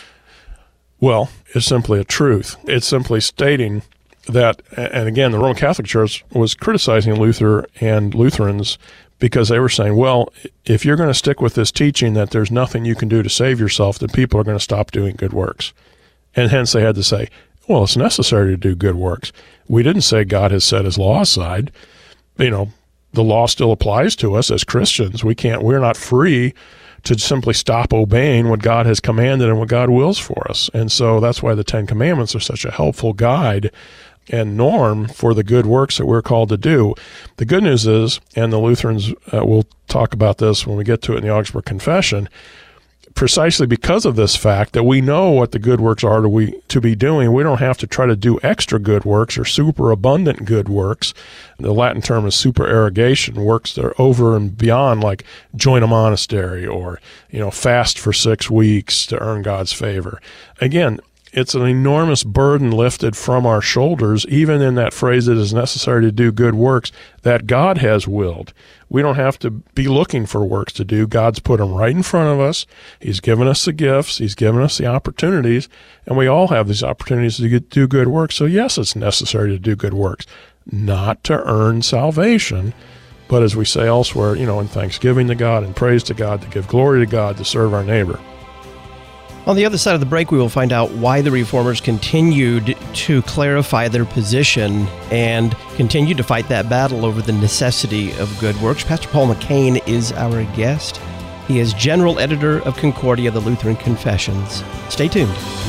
Well, it's simply a truth. It's simply stating that, and again, the Roman Catholic Church was criticizing Luther and Lutherans because they were saying, well, if you're going to stick with this teaching that there's nothing you can do to save yourself, then people are going to stop doing good works. And hence they had to say, well, it's necessary to do good works. We didn't say God has set his law aside. You know, the law still applies to us as Christians. We can't, we're not free to simply stop obeying what God has commanded and what God wills for us. And so that's why the Ten Commandments are such a helpful guide and norm for the good works that we're called to do. The good news is, and the Lutherans uh, will talk about this when we get to it in the Augsburg Confession, precisely because of this fact that we know what the good works are to, we, to be doing, we don't have to try to do extra good works or superabundant good works. The Latin term is supererogation, works that are over and beyond, like join a monastery or, you know, fast for six weeks to earn God's favor. Again, it's an enormous burden lifted from our shoulders, even in that phrase, it is necessary to do good works that God has willed. We don't have to be looking for works to do. God's put them right in front of us. He's given us the gifts. He's given us the opportunities, and we all have these opportunities to do good works. So yes, it's necessary to do good works, not to earn salvation, but as we say elsewhere, you know, in thanksgiving to God and praise to God, to give glory to God, to serve our neighbor. On the other side of the break, we will find out why the Reformers continued to clarify their position and continued to fight that battle over the necessity of good works. Pastor Paul McCain is our guest. He is General Editor of Concordia, the Lutheran Confessions. Stay tuned.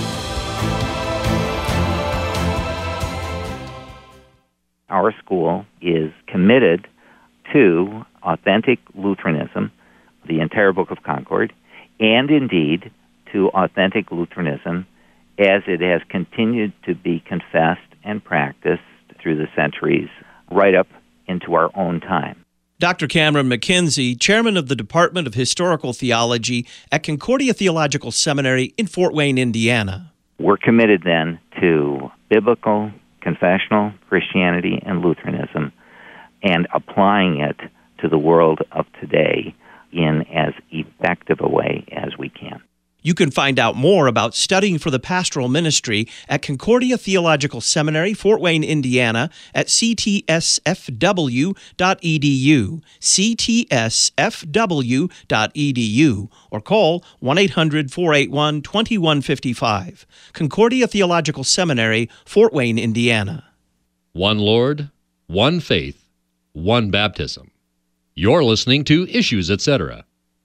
Our school is committed to authentic Lutheranism, the entire Book of Concord, and indeed to authentic Lutheranism as it has continued to be confessed and practiced through the centuries, right up into our own time. Doctor Cameron McKenzie, chairman of the Department of Historical Theology at Concordia Theological Seminary in Fort Wayne, Indiana. We're committed then to biblical, confessional Christianity and Lutheranism and applying it to the world of today in as effective a way as we can. You can find out more about studying for the pastoral ministry at Concordia Theological Seminary, Fort Wayne, Indiana, at c t s f w dot e d u, c t s f w dot e d u, or call one eight hundred, four eight one, two one five five. Concordia Theological Seminary, Fort Wayne, Indiana. One Lord, one faith, one baptism. You're listening to Issues, et cetera.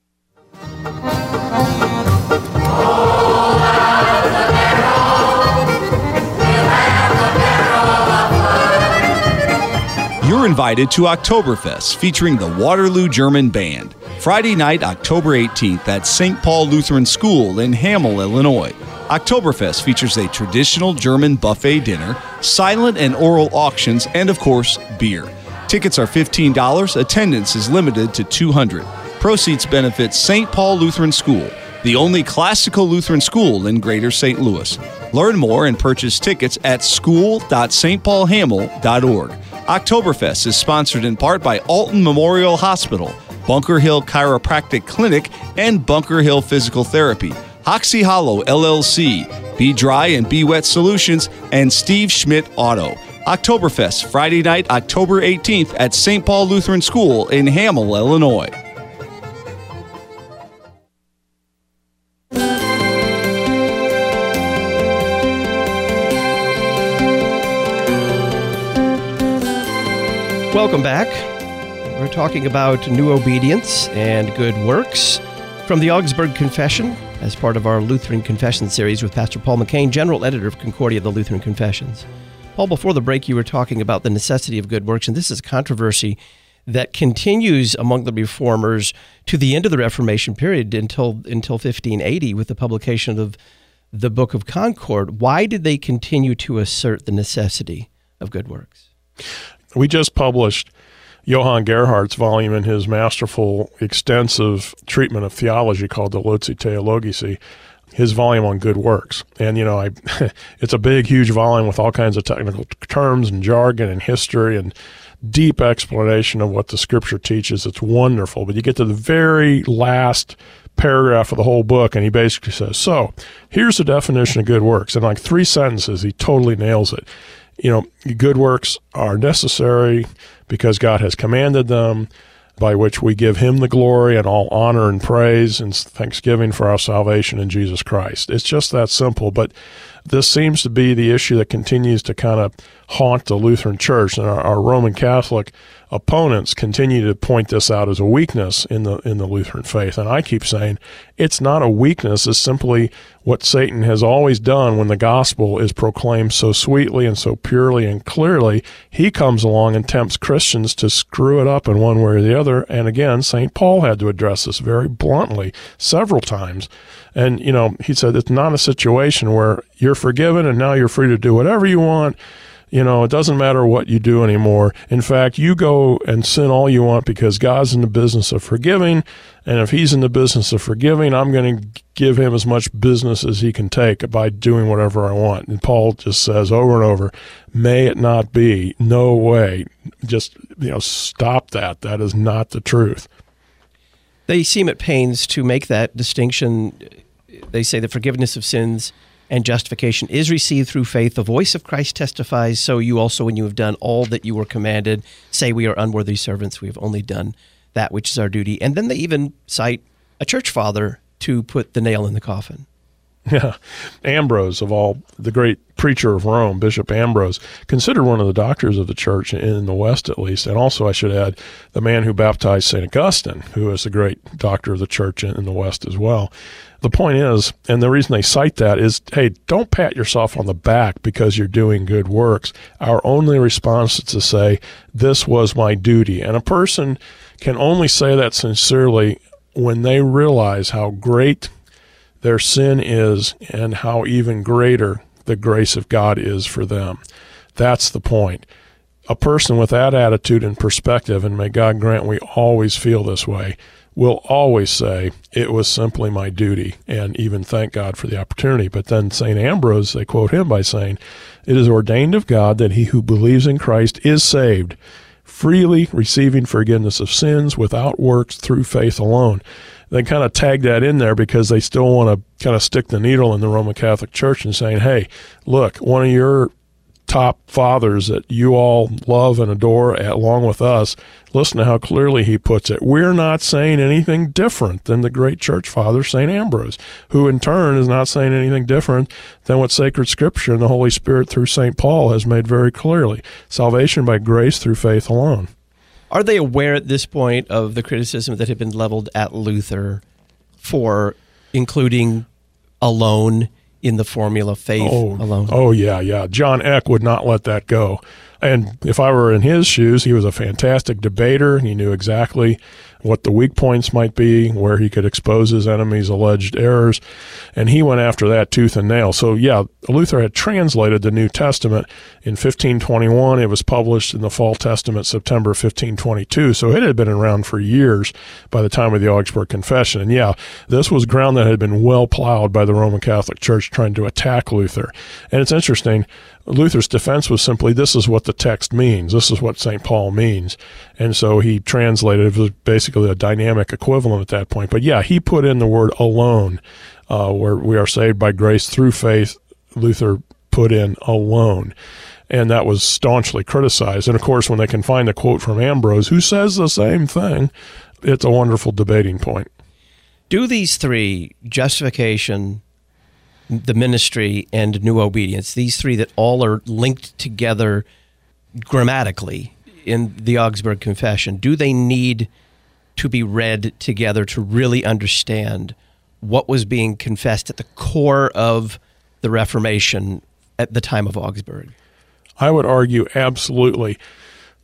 You're invited to Oktoberfest, featuring the Waterloo German Band. Friday night, October eighteenth, at Saint Paul Lutheran School in Hamel, Illinois. Oktoberfest features a traditional German buffet dinner, silent and oral auctions, and of course, beer. Tickets are fifteen dollars. Attendance is limited to two hundred. Proceeds benefit Saint Paul Lutheran School, the only classical Lutheran school in Greater Saint Louis. Learn more and purchase tickets at school dot s t paul hamel dot org. Oktoberfest is sponsored in part by Alton Memorial Hospital, Bunker Hill Chiropractic Clinic, and Bunker Hill Physical Therapy, Hoxie Hollow L L C, Be Dry and Be Wet Solutions, and Steve Schmidt Auto. Oktoberfest, Friday night, October eighteenth at Saint Paul Lutheran School in Hamel, Illinois. Welcome back. We're talking about new obedience and good works from the Augsburg Confession as part of our Lutheran Confession series with Pastor Paul McCain, General Editor of Concordia, the Lutheran Confessions. Paul, before the break, you were talking about the necessity of good works, and this is a controversy that continues among the Reformers to the end of the Reformation period until until fifteen eighty with the publication of the Book of Concord. Why did they continue to assert the necessity of good works? We just published Johann Gerhardt's volume in his masterful, extensive treatment of theology called the Loci Theologici, his volume on good works. And, you know, I, it's a big, huge volume with all kinds of technical terms and jargon and history and deep explanation of what the Scripture teaches. It's wonderful. But you get to the very last paragraph of the whole book, and he basically says, so here's the definition of good works. In like three sentences, he totally nails it. You know, good works are necessary because God has commanded them, by which we give him the glory and all honor and praise and thanksgiving for our salvation in Jesus Christ. It's just that simple. But this seems to be the issue that continues to kind of haunt the Lutheran Church, and our, our Roman Catholic opponents continue to point this out as a weakness in the in the Lutheran faith. And I keep saying it's not a weakness. It's simply what Satan has always done when the gospel is proclaimed so sweetly and so purely and clearly. He comes along and tempts Christians to screw it up in one way or the other. And again, Saint Paul had to address this very bluntly several times. And, you know, he said it's not a situation where you're forgiven and now you're free to do whatever you want. You know, it doesn't matter what you do anymore. In fact, you go and sin all you want because God's in the business of forgiving. And if he's in the business of forgiving, I'm going to give him as much business as he can take by doing whatever I want. And Paul just says over and over, may it not be. No way. Just, you know, stop that. That is not the truth. They seem at pains to make that distinction. They say the forgiveness of sins and justification is received through faith. The voice of Christ testifies, so you also, when you have done all that you were commanded, say we are unworthy servants. We have only done that which is our duty. And then they even cite a church father to put the nail in the coffin. Yeah. Ambrose, of all, the great preacher of Rome, Bishop Ambrose, considered one of the doctors of the church in the West, at least. And also, I should add, the man who baptized Saint Augustine, who is a great doctor of the church in the West as well. The point is, and the reason they cite that is, hey, don't pat yourself on the back because you're doing good works. Our only response is to say, this was my duty. And a person can only say that sincerely when they realize how great their sin is and how even greater the grace of God is for them. That's the point. A person with that attitude and perspective, and may God grant we always feel this way, will always say, it was simply my duty, and even thank God for the opportunity. But then Saint Ambrose, they quote him by saying, it is ordained of God that he who believes in Christ is saved, freely receiving forgiveness of sins without works through faith alone. They kind of tag that in there because they still want to kind of stick the needle in the Roman Catholic Church and saying, hey, look, one of your top fathers that you all love and adore along with us, listen to how clearly he puts it. We're not saying anything different than the great church father, Saint Ambrose, who in turn is not saying anything different than what sacred scripture and the Holy Spirit through Saint Paul has made very clearly. Salvation by grace through faith alone. Are they aware at this point of the criticism that had been leveled at Luther for including alone in the formula faith oh, alone? Oh, yeah, yeah. John Eck would not let that go. And if I were in his shoes, he was a fantastic debater. He knew exactly what the weak points might be, where he could expose his enemies' alleged errors. And he went after that tooth and nail. So, yeah, Luther had translated the New Testament in fifteen twenty-one. It was published in the Fall Testament September fifteen twenty-two. So it had been around for years by the time of the Augsburg Confession. And, yeah, this was ground that had been well plowed by the Roman Catholic Church trying to attack Luther. And it's interesting. Luther's defense was simply, this is what the text means. This is what Saint Paul means. And so he translated, it was basically a dynamic equivalent at that point. But yeah, he put in the word alone, uh, where we are saved by grace through faith. Luther put in alone. And that was staunchly criticized. And of course, when they can find a quote from Ambrose, who says the same thing, it's a wonderful debating point. Do these three, justification, the ministry, and new obedience, these three that all are linked together grammatically in the Augsburg Confession, do they need to be read together to really understand what was being confessed at the core of the Reformation at the time of Augsburg? I would argue absolutely.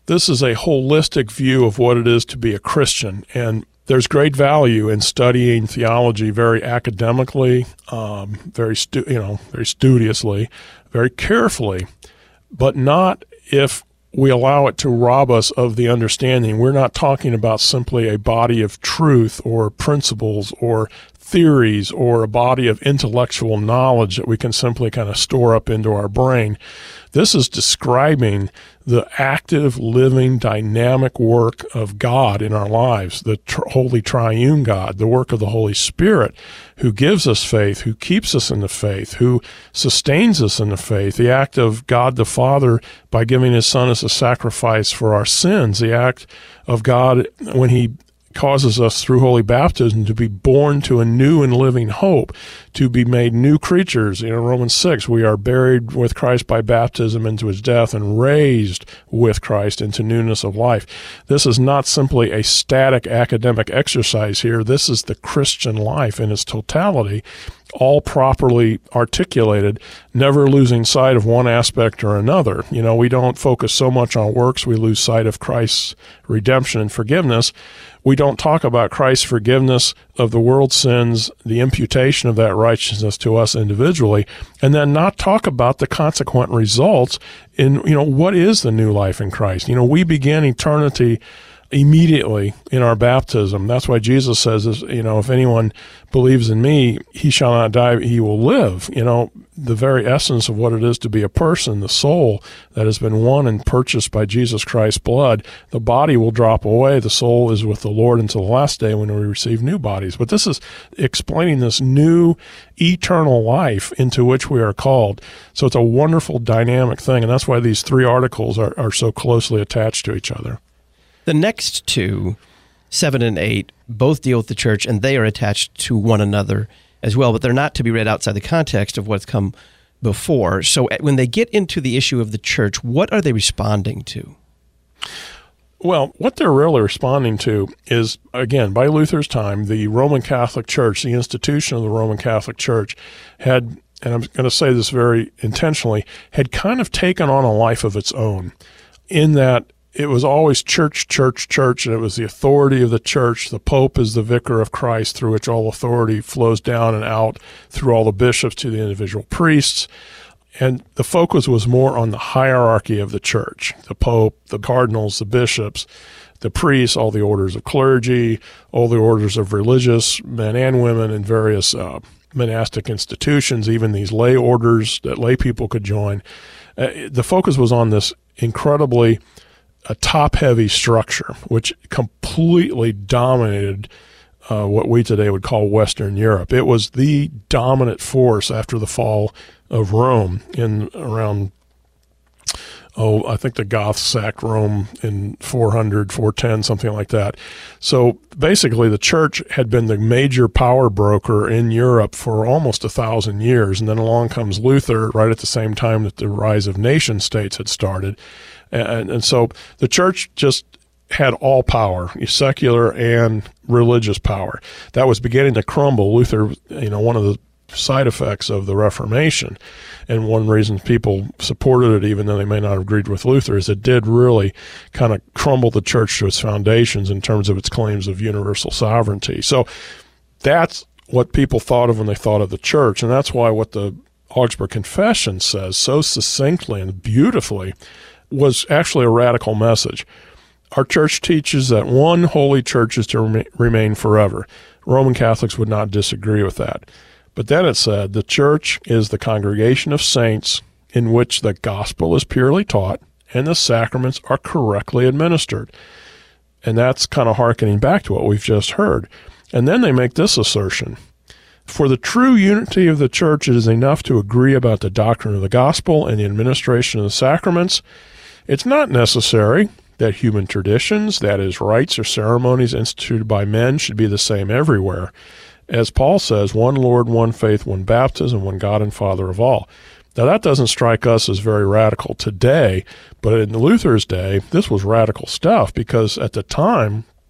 This is a holistic view of what it is to be a Christian, and there's great value in studying theology very academically, um, very stu- you know, very studiously, very carefully, but not if we allow it to rob us of the understanding. We're not talking about simply a body of truth or principles or theories or a body of intellectual knowledge that we can simply kind of store up into our brain. This is describing the active, living, dynamic work of God in our lives, the tr- Holy Triune God, the work of the Holy Spirit, who gives us faith, who keeps us in the faith, who sustains us in the faith, the act of God the Father by giving His Son as a sacrifice for our sins, the act of God when He causes us through holy baptism to be born to a new and living hope, to be made new creatures. You know, Romans six, we are buried with Christ by baptism into His death and raised with Christ into newness of life. This is not simply a static academic exercise here. This is the Christian life in its totality, all properly articulated, never losing sight of one aspect or another. You know, we don't focus so much on works, we lose sight of Christ's redemption and forgiveness. We don't talk about Christ's forgiveness of the world's sins, the imputation of that righteousness to us individually, and then not talk about the consequent results in, you know, what is the new life in Christ? You know, we begin eternity immediately in our baptism. That's why Jesus says, is, you know, if anyone believes in me, he shall not die, he will live. You know, the very essence of what it is to be a person, the soul that has been won and purchased by Jesus Christ's blood, the body will drop away. The soul is with the Lord until the last day when we receive new bodies. But this is explaining this new eternal life into which we are called. So it's a wonderful dynamic thing. And that's why these three articles are, are so closely attached to each other. The next two, seven and eight, both deal with the church, and they are attached to one another as well, but they're not to be read outside the context of what's come before. So when they get into the issue of the church, what are they responding to? Well, what they're really responding to is, again, by Luther's time, the Roman Catholic Church, the institution of the Roman Catholic Church, had, and I'm going to say this very intentionally, had kind of taken on a life of its own in that it was always church, church, church, and it was the authority of the church. The Pope is the vicar of Christ through which all authority flows down and out through all the bishops to the individual priests. And the focus was more on the hierarchy of the church, the Pope, the cardinals, the bishops, the priests, all the orders of clergy, all the orders of religious men and women in various uh, monastic institutions, even these lay orders that lay people could join. Uh, the focus was on this incredibly a top-heavy structure, which completely dominated uh, what we today would call Western Europe. It was the dominant force after the fall of Rome in around, oh, I think the Goths sacked Rome in four hundred, four ten, something like that. So basically the church had been the major power broker in Europe for almost a thousand years, and then along comes Luther right at the same time that the rise of nation states had started. And, and so the church just had all power, secular and religious power. That was beginning to crumble. Luther, you know, one of the side effects of the Reformation, and one reason people supported it even though they may not have agreed with Luther, is it did really kind of crumble the church to its foundations in terms of its claims of universal sovereignty. So that's what people thought of when they thought of the church, and that's why what the Augsburg Confession says so succinctly and beautifully was actually a radical message. Our church teaches that one holy church is to rem- remain forever. Roman Catholics would not disagree with that. But then it said the church is the congregation of saints in which the gospel is purely taught and the sacraments are correctly administered. And that's kind of hearkening back to what we've just heard. And then they make this assertion. For the true unity of the church, it is enough to agree about the doctrine of the gospel and the administration of the sacraments. It's not necessary that human traditions, that is, rites or ceremonies instituted by men, should be the same everywhere. As Paul says, one Lord, one faith, one baptism, one God and Father of all. Now, that doesn't strike us as very radical today, but in Luther's day, this was radical stuff, because at the time,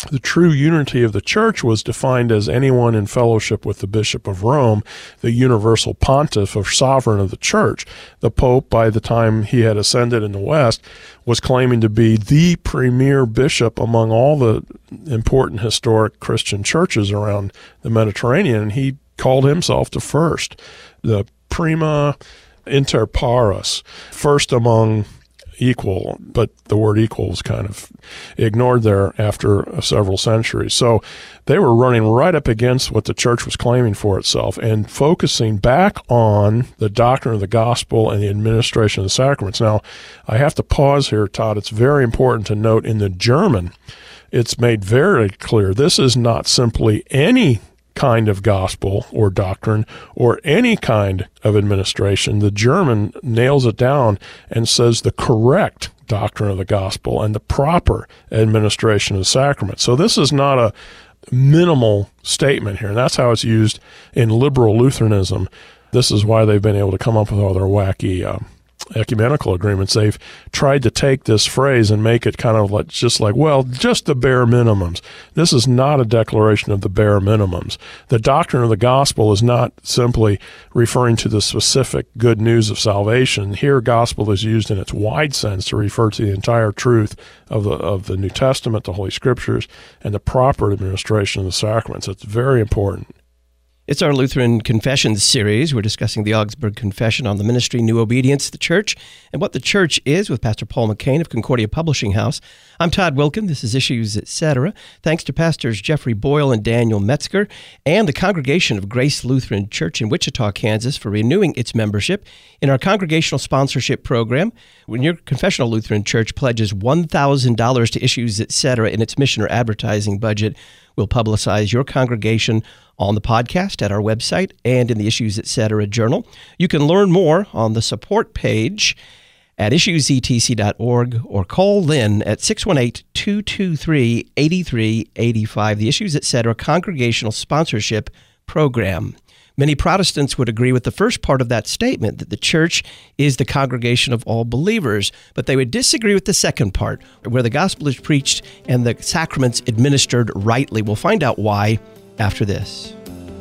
The true unity of the church was defined as anyone in fellowship with the Bishop of Rome, the universal pontiff or sovereign of the church. The Pope, by the time he had ascended in the West, was claiming to be the premier bishop among all the important historic Christian churches around the Mediterranean, and he called himself the first, the prima inter pares, first among equal, but the word equal was kind of ignored there after several centuries. So they were running right up against what the church was claiming for itself and focusing back on the doctrine of the gospel and the administration of the sacraments. Now, I have to pause here, Todd. It's very important to note in the German, it's made very clear this is not simply any kind of gospel or doctrine or any kind of administration. The German nails it down and says the correct doctrine of the gospel and the proper administration of the sacrament. So this is not a minimal statement here, and that's how it's used in liberal Lutheranism. This is why they've been able to come up with all their wacky uh, ecumenical agreements. They've tried to take this phrase and make it kind of like just like, well, just the bare minimums. This is not a declaration of the bare minimums. The doctrine of the gospel is not simply referring to the specific good news of salvation. Here, gospel is used in its wide sense to refer to the entire truth of the of the New Testament, the Holy Scriptures, and the proper administration of the sacraments. It's very important. It's our Lutheran Confessions series. We're discussing the Augsburg Confession on the ministry, new obedience, the church, and what the church is with Pastor Paul McCain of Concordia Publishing House. I'm Todd Wilkin. This is Issues, et cetera. Thanks to Pastors Jeffrey Boyle and Daniel Metzger and the Congregation of Grace Lutheran Church in Wichita, Kansas for renewing its membership in our Congregational Sponsorship Program. When your confessional Lutheran church pledges one thousand dollars to Issues, et cetera in its mission or advertising budget, we'll publicize your congregation on the podcast at our website and in the Issues, et cetera journal. You can learn more on the support page at issues e t c dot org or call Lynn at six one eight, two two three, eight three eight five, the Issues, et cetera Congregational Sponsorship Program. Many Protestants would agree with the first part of that statement, that the church is the congregation of all believers, but they would disagree with the second part, where the gospel is preached and the sacraments administered rightly. We'll find out why after this.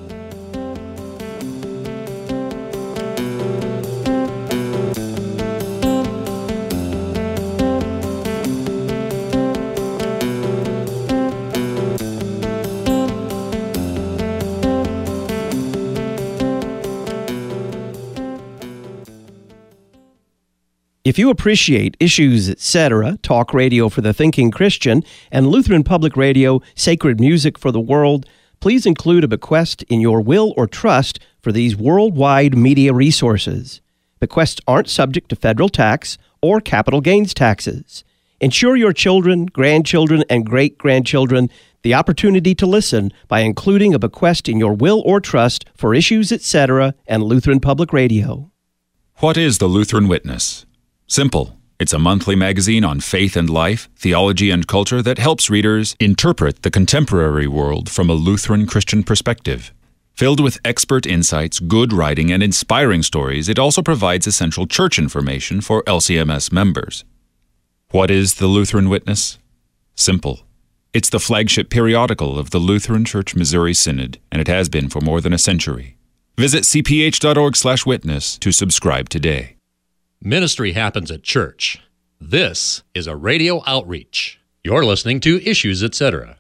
If you appreciate Issues, et cetera, talk radio for the thinking Christian, and Lutheran Public Radio, sacred music for the world, please include a bequest in your will or trust for these worldwide media resources. Bequests aren't subject to federal tax or capital gains taxes. Ensure your children, grandchildren, and great-grandchildren the opportunity to listen by including a bequest in your will or trust for Issues, et cetera, and Lutheran Public Radio. What is the Lutheran Witness? Simple. It's a monthly magazine on faith and life, theology and culture that helps readers interpret the contemporary world from a Lutheran Christian perspective. Filled with expert insights, good writing, and inspiring stories, it also provides essential church information for L C M S members. What is the Lutheran Witness? Simple. It's the flagship periodical of the Lutheran Church Missouri Synod, and it has been for more than a century. Visit c p h dot org slash witness to subscribe today. Ministry happens at church. This is a radio outreach. You're listening to Issues, et cetera.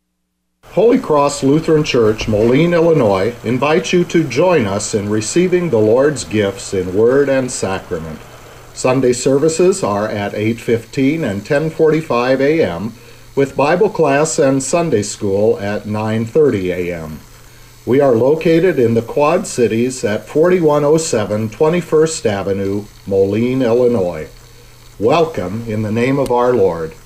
Holy Cross Lutheran Church, Moline, Illinois, invites you to join us in receiving the Lord's gifts in word and sacrament. Sunday services are at eight fifteen and ten forty-five a.m., with Bible class and Sunday school at nine thirty a.m. We are located in the Quad Cities at forty-one oh seven twenty-first Avenue, Moline, Illinois. Welcome in the name of our Lord.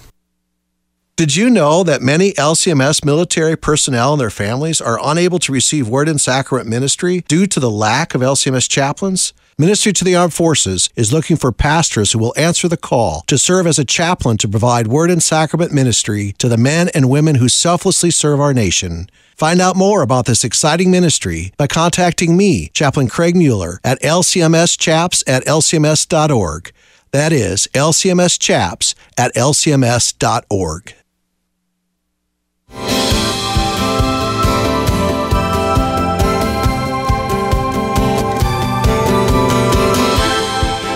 Did you know that many L C M S military personnel and their families are unable to receive Word and Sacrament ministry due to the lack of L C M S chaplains? Ministry to the Armed Forces is looking for pastors who will answer the call to serve as a chaplain to provide Word and Sacrament ministry to the men and women who selflessly serve our nation. Find out more about this exciting ministry by contacting me, Chaplain Craig Mueller, at l c m s chaps at l c m s dot org. That is l c m s chaps at l c m s dot org.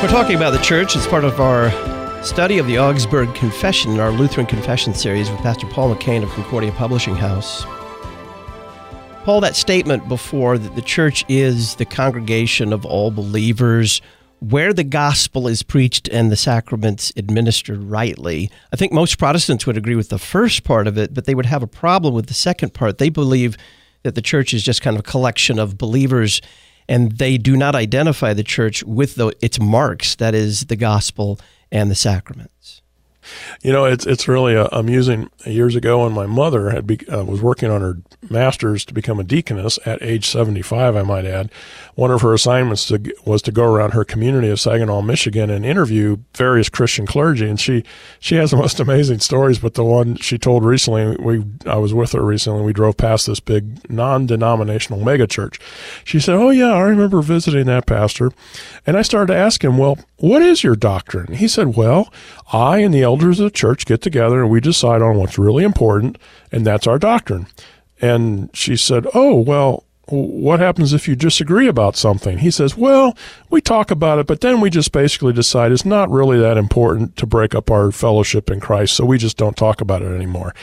We're talking about the church as part of our study of the Augsburg Confession in our Lutheran Confession series with Pastor Paul McCain of Concordia Publishing House. Paul, that statement before that the church is the congregation of all believers where the gospel is preached and the sacraments administered rightly. I think most Protestants would agree with the first part of it, but they would have a problem with the second part. They believe that the church is just kind of a collection of believers, and they do not identify the church with the, its marks, that is, the gospel and the sacraments. You know, it's it's really uh, amusing. Years ago, when my mother had be, uh, was working on her master's to become a deaconess at age seventy-five, I might add, one of her assignments to, was to go around her community of Saginaw, Michigan, and interview various Christian clergy. And she she has the most amazing stories. But the one she told recently, we I was with her recently. We drove past this big non-denominational megachurch. She said, "Oh yeah, I remember visiting that pastor," and I started to ask him, "Well, what is your doctrine?" He said, "Well, I and the elders of the church get together and we decide on what's really important, and that's our doctrine." And she said, "Oh, well, what happens if you disagree about something?" He says, "Well, we talk about it, but then we just basically decide it's not really that important to break up our fellowship in Christ, so we just don't talk about it anymore."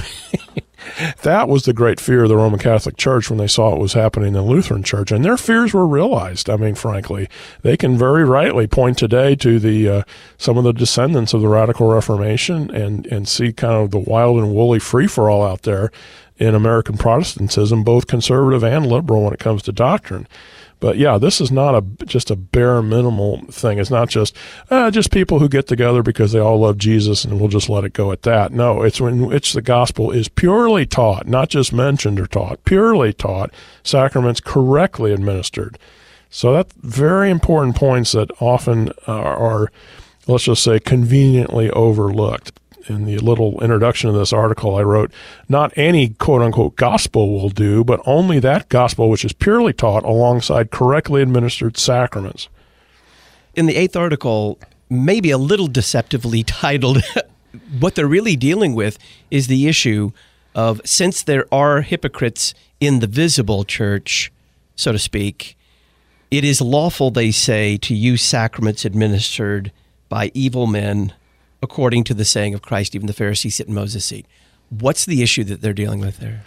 That was the great fear of the Roman Catholic Church when they saw what was happening in the Lutheran Church, and their fears were realized. I mean, frankly, they can very rightly point today to the uh, some of the descendants of the Radical Reformation and, and see kind of the wild and woolly free-for-all out there in American Protestantism, both conservative and liberal when it comes to doctrine. But yeah, this is not a just a bare minimal thing. It's not just uh, just people who get together because they all love Jesus and we'll just let it go at that. No, it's when it's the gospel is purely taught, not just mentioned or taught, purely taught, sacraments correctly administered. So that's very important points that often are, are let's just say, conveniently overlooked. In the little introduction of this article I wrote, not any quote-unquote gospel will do, but only that gospel which is purely taught alongside correctly administered sacraments. In the eighth article, maybe a little deceptively titled, what they're really dealing with is the issue of, since there are hypocrites in the visible church, so to speak, it is lawful, they say, to use sacraments administered by evil men, according to the saying of Christ, even the Pharisees sit in Moses' seat. What's the issue that they're dealing with there?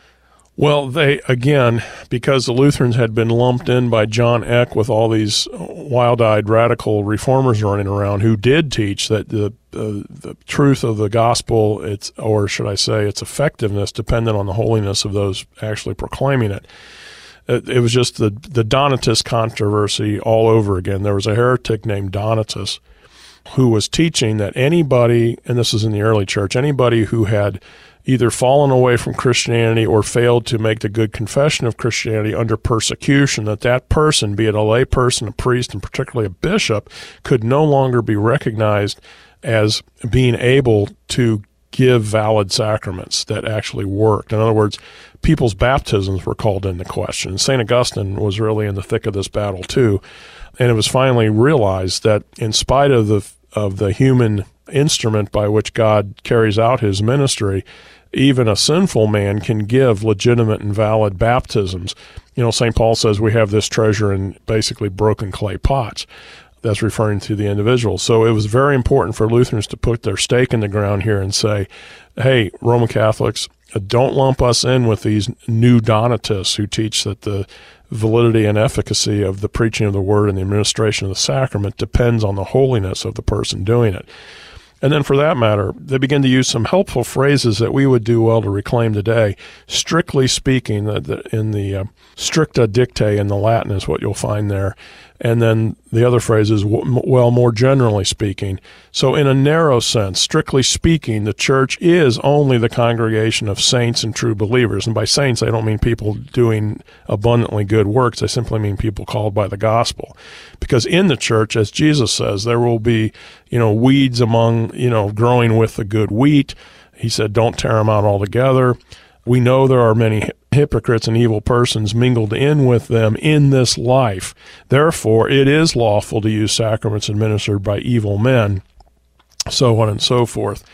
Well, they, again, because the Lutherans had been lumped in by John Eck with all these wild-eyed radical reformers running around who did teach that the uh, the truth of the gospel, its or should I say its effectiveness, depended on the holiness of those actually proclaiming it. It, it was just the, the Donatist controversy all over again. There was a heretic named Donatus who was teaching that anybody, and this is in the early church, anybody who had either fallen away from Christianity or failed to make the good confession of Christianity under persecution, that that person, be it a lay person, a priest, and particularly a bishop, could no longer be recognized as being able to give valid sacraments that actually worked. In other words, people's baptisms were called into question. Saint Augustine was really in the thick of this battle too. And it was finally realized that in spite of the of the human instrument by which God carries out his ministry, even a sinful man can give legitimate and valid baptisms. You know, Saint Paul says we have this treasure in basically broken clay pots. That's referring to the individual. So it was very important for Lutherans to put their stake in the ground here and say, hey, Roman Catholics, don't lump us in with these new Donatists who teach that the validity and efficacy of the preaching of the word and the administration of the sacrament depends on the holiness of the person doing it. And then for that matter, they begin to use some helpful phrases that we would do well to reclaim today. Strictly speaking, in the uh, stricta dictae in the Latin is what you'll find there. And then the other phrase is, well, more generally speaking. So in a narrow sense, strictly speaking, the church is only the congregation of saints and true believers. And by saints, I don't mean people doing abundantly good works. I simply mean people called by the gospel. Because in the church, as Jesus says, there will be, you know, weeds among, you know, growing with the good wheat. He said, don't tear them out altogether. We know there are many hypocrites and evil persons mingled in with them in this life. Therefore, it is lawful to use sacraments administered by evil men, so on and so forth.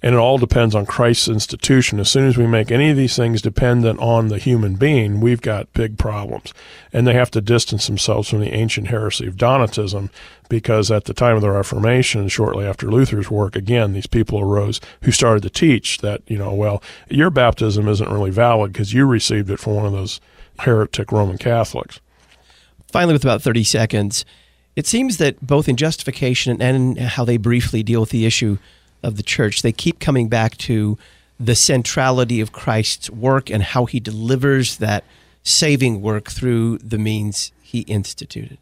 And it all depends on Christ's institution. As soon as we make any of these things dependent on the human being, we've got big problems. And they have to distance themselves from the ancient heresy of Donatism, because at the time of the Reformation, shortly after Luther's work, again, these people arose who started to teach that, you know, well, your baptism isn't really valid because you received it from one of those heretic Roman Catholics. Finally, with about thirty seconds, it seems that both in justification and how they briefly deal with the issue of the church, they keep coming back to the centrality of Christ's work and how he delivers that saving work through the means he instituted.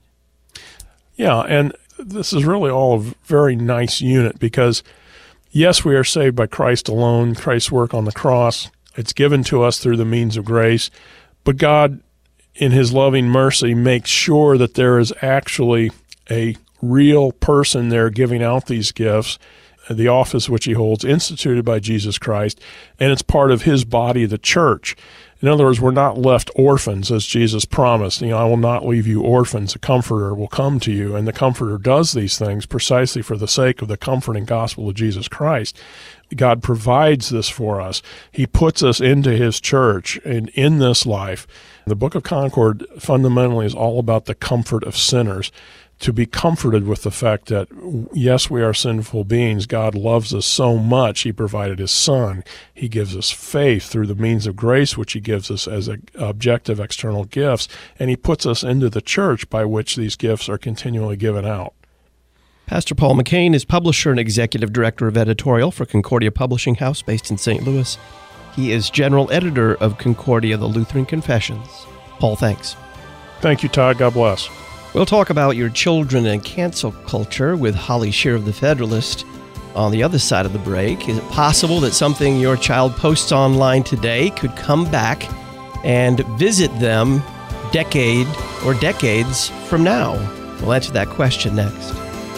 Yeah, and this is really all a very nice unit because, yes, we are saved by Christ alone, Christ's work on the cross. It's given to us through the means of grace, but God, in his loving mercy, makes sure that there is actually a real person there giving out these gifts, the office which he holds, instituted by Jesus Christ, and it's part of his body, the church. In other words, we're not left orphans, as Jesus promised. You know, I will not leave you orphans. A comforter will come to you, and the comforter does these things precisely for the sake of the comforting gospel of Jesus Christ. God provides this for us. He puts us into his church, and in this life, the Book of Concord fundamentally is all about the comfort of sinners. To be comforted with the fact that, yes, we are sinful beings. God loves us so much, he provided his Son. He gives us faith through the means of grace, which he gives us as a, objective external gifts, and he puts us into the church by which these gifts are continually given out. Pastor Paul McCain is publisher and executive director of editorial for Concordia Publishing House, based in Saint Louis. He is general editor of Concordia, the Lutheran Confessions. Paul, thanks. Thank you, Todd. God bless. We'll talk about your children and cancel culture with Holly Shear of The Federalist on the other side of the break. Is it possible that something your child posts online today could come back and visit them decade or decades from now? We'll answer that question next.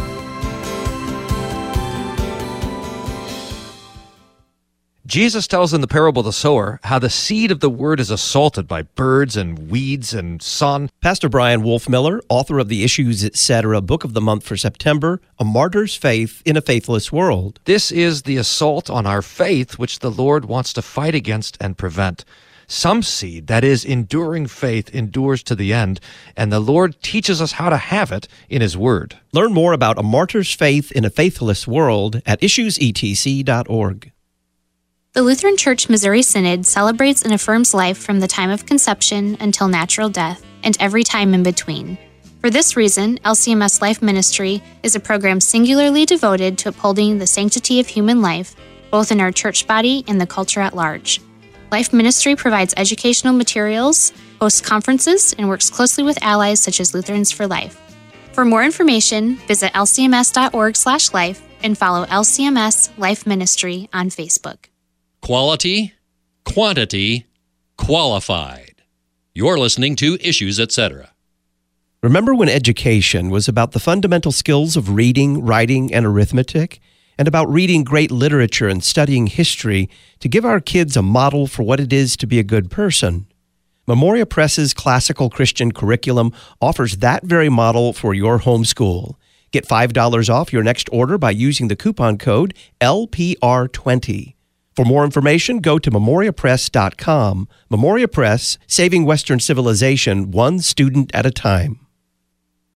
Jesus tells in the parable of the sower how the seed of the word is assaulted by birds and weeds and sun. Pastor Brian Wolfmiller, author of the Issues Etc. Book of the Month for September, A Martyr's Faith in a Faithless World. This is the assault on our faith which the Lord wants to fight against and prevent. Some seed, that is, enduring faith, endures to the end, and the Lord teaches us how to have it in his word. Learn more about A Martyr's Faith in a Faithless World at issues e t c dot org. The Lutheran Church Missouri Synod celebrates and affirms life from the time of conception until natural death and every time in between. For this reason, L C M S Life Ministry is a program singularly devoted to upholding the sanctity of human life, both in our church body and the culture at large. Life Ministry provides educational materials, hosts conferences, and works closely with allies such as Lutherans for Life. For more information, visit l c m s dot org slash life and follow L C M S Life Ministry on Facebook. Quality, quantity, qualified. You're listening to Issues Etc. Remember when education was about the fundamental skills of reading, writing, and arithmetic, and about reading great literature and studying history to give our kids a model for what it is to be a good person? Memoria Press's classical Christian curriculum offers that very model for your homeschool. Get five dollars off your next order by using the coupon code L P R twenty. For more information, go to memoria press dot com. Memoria Press, saving Western civilization one student at a time.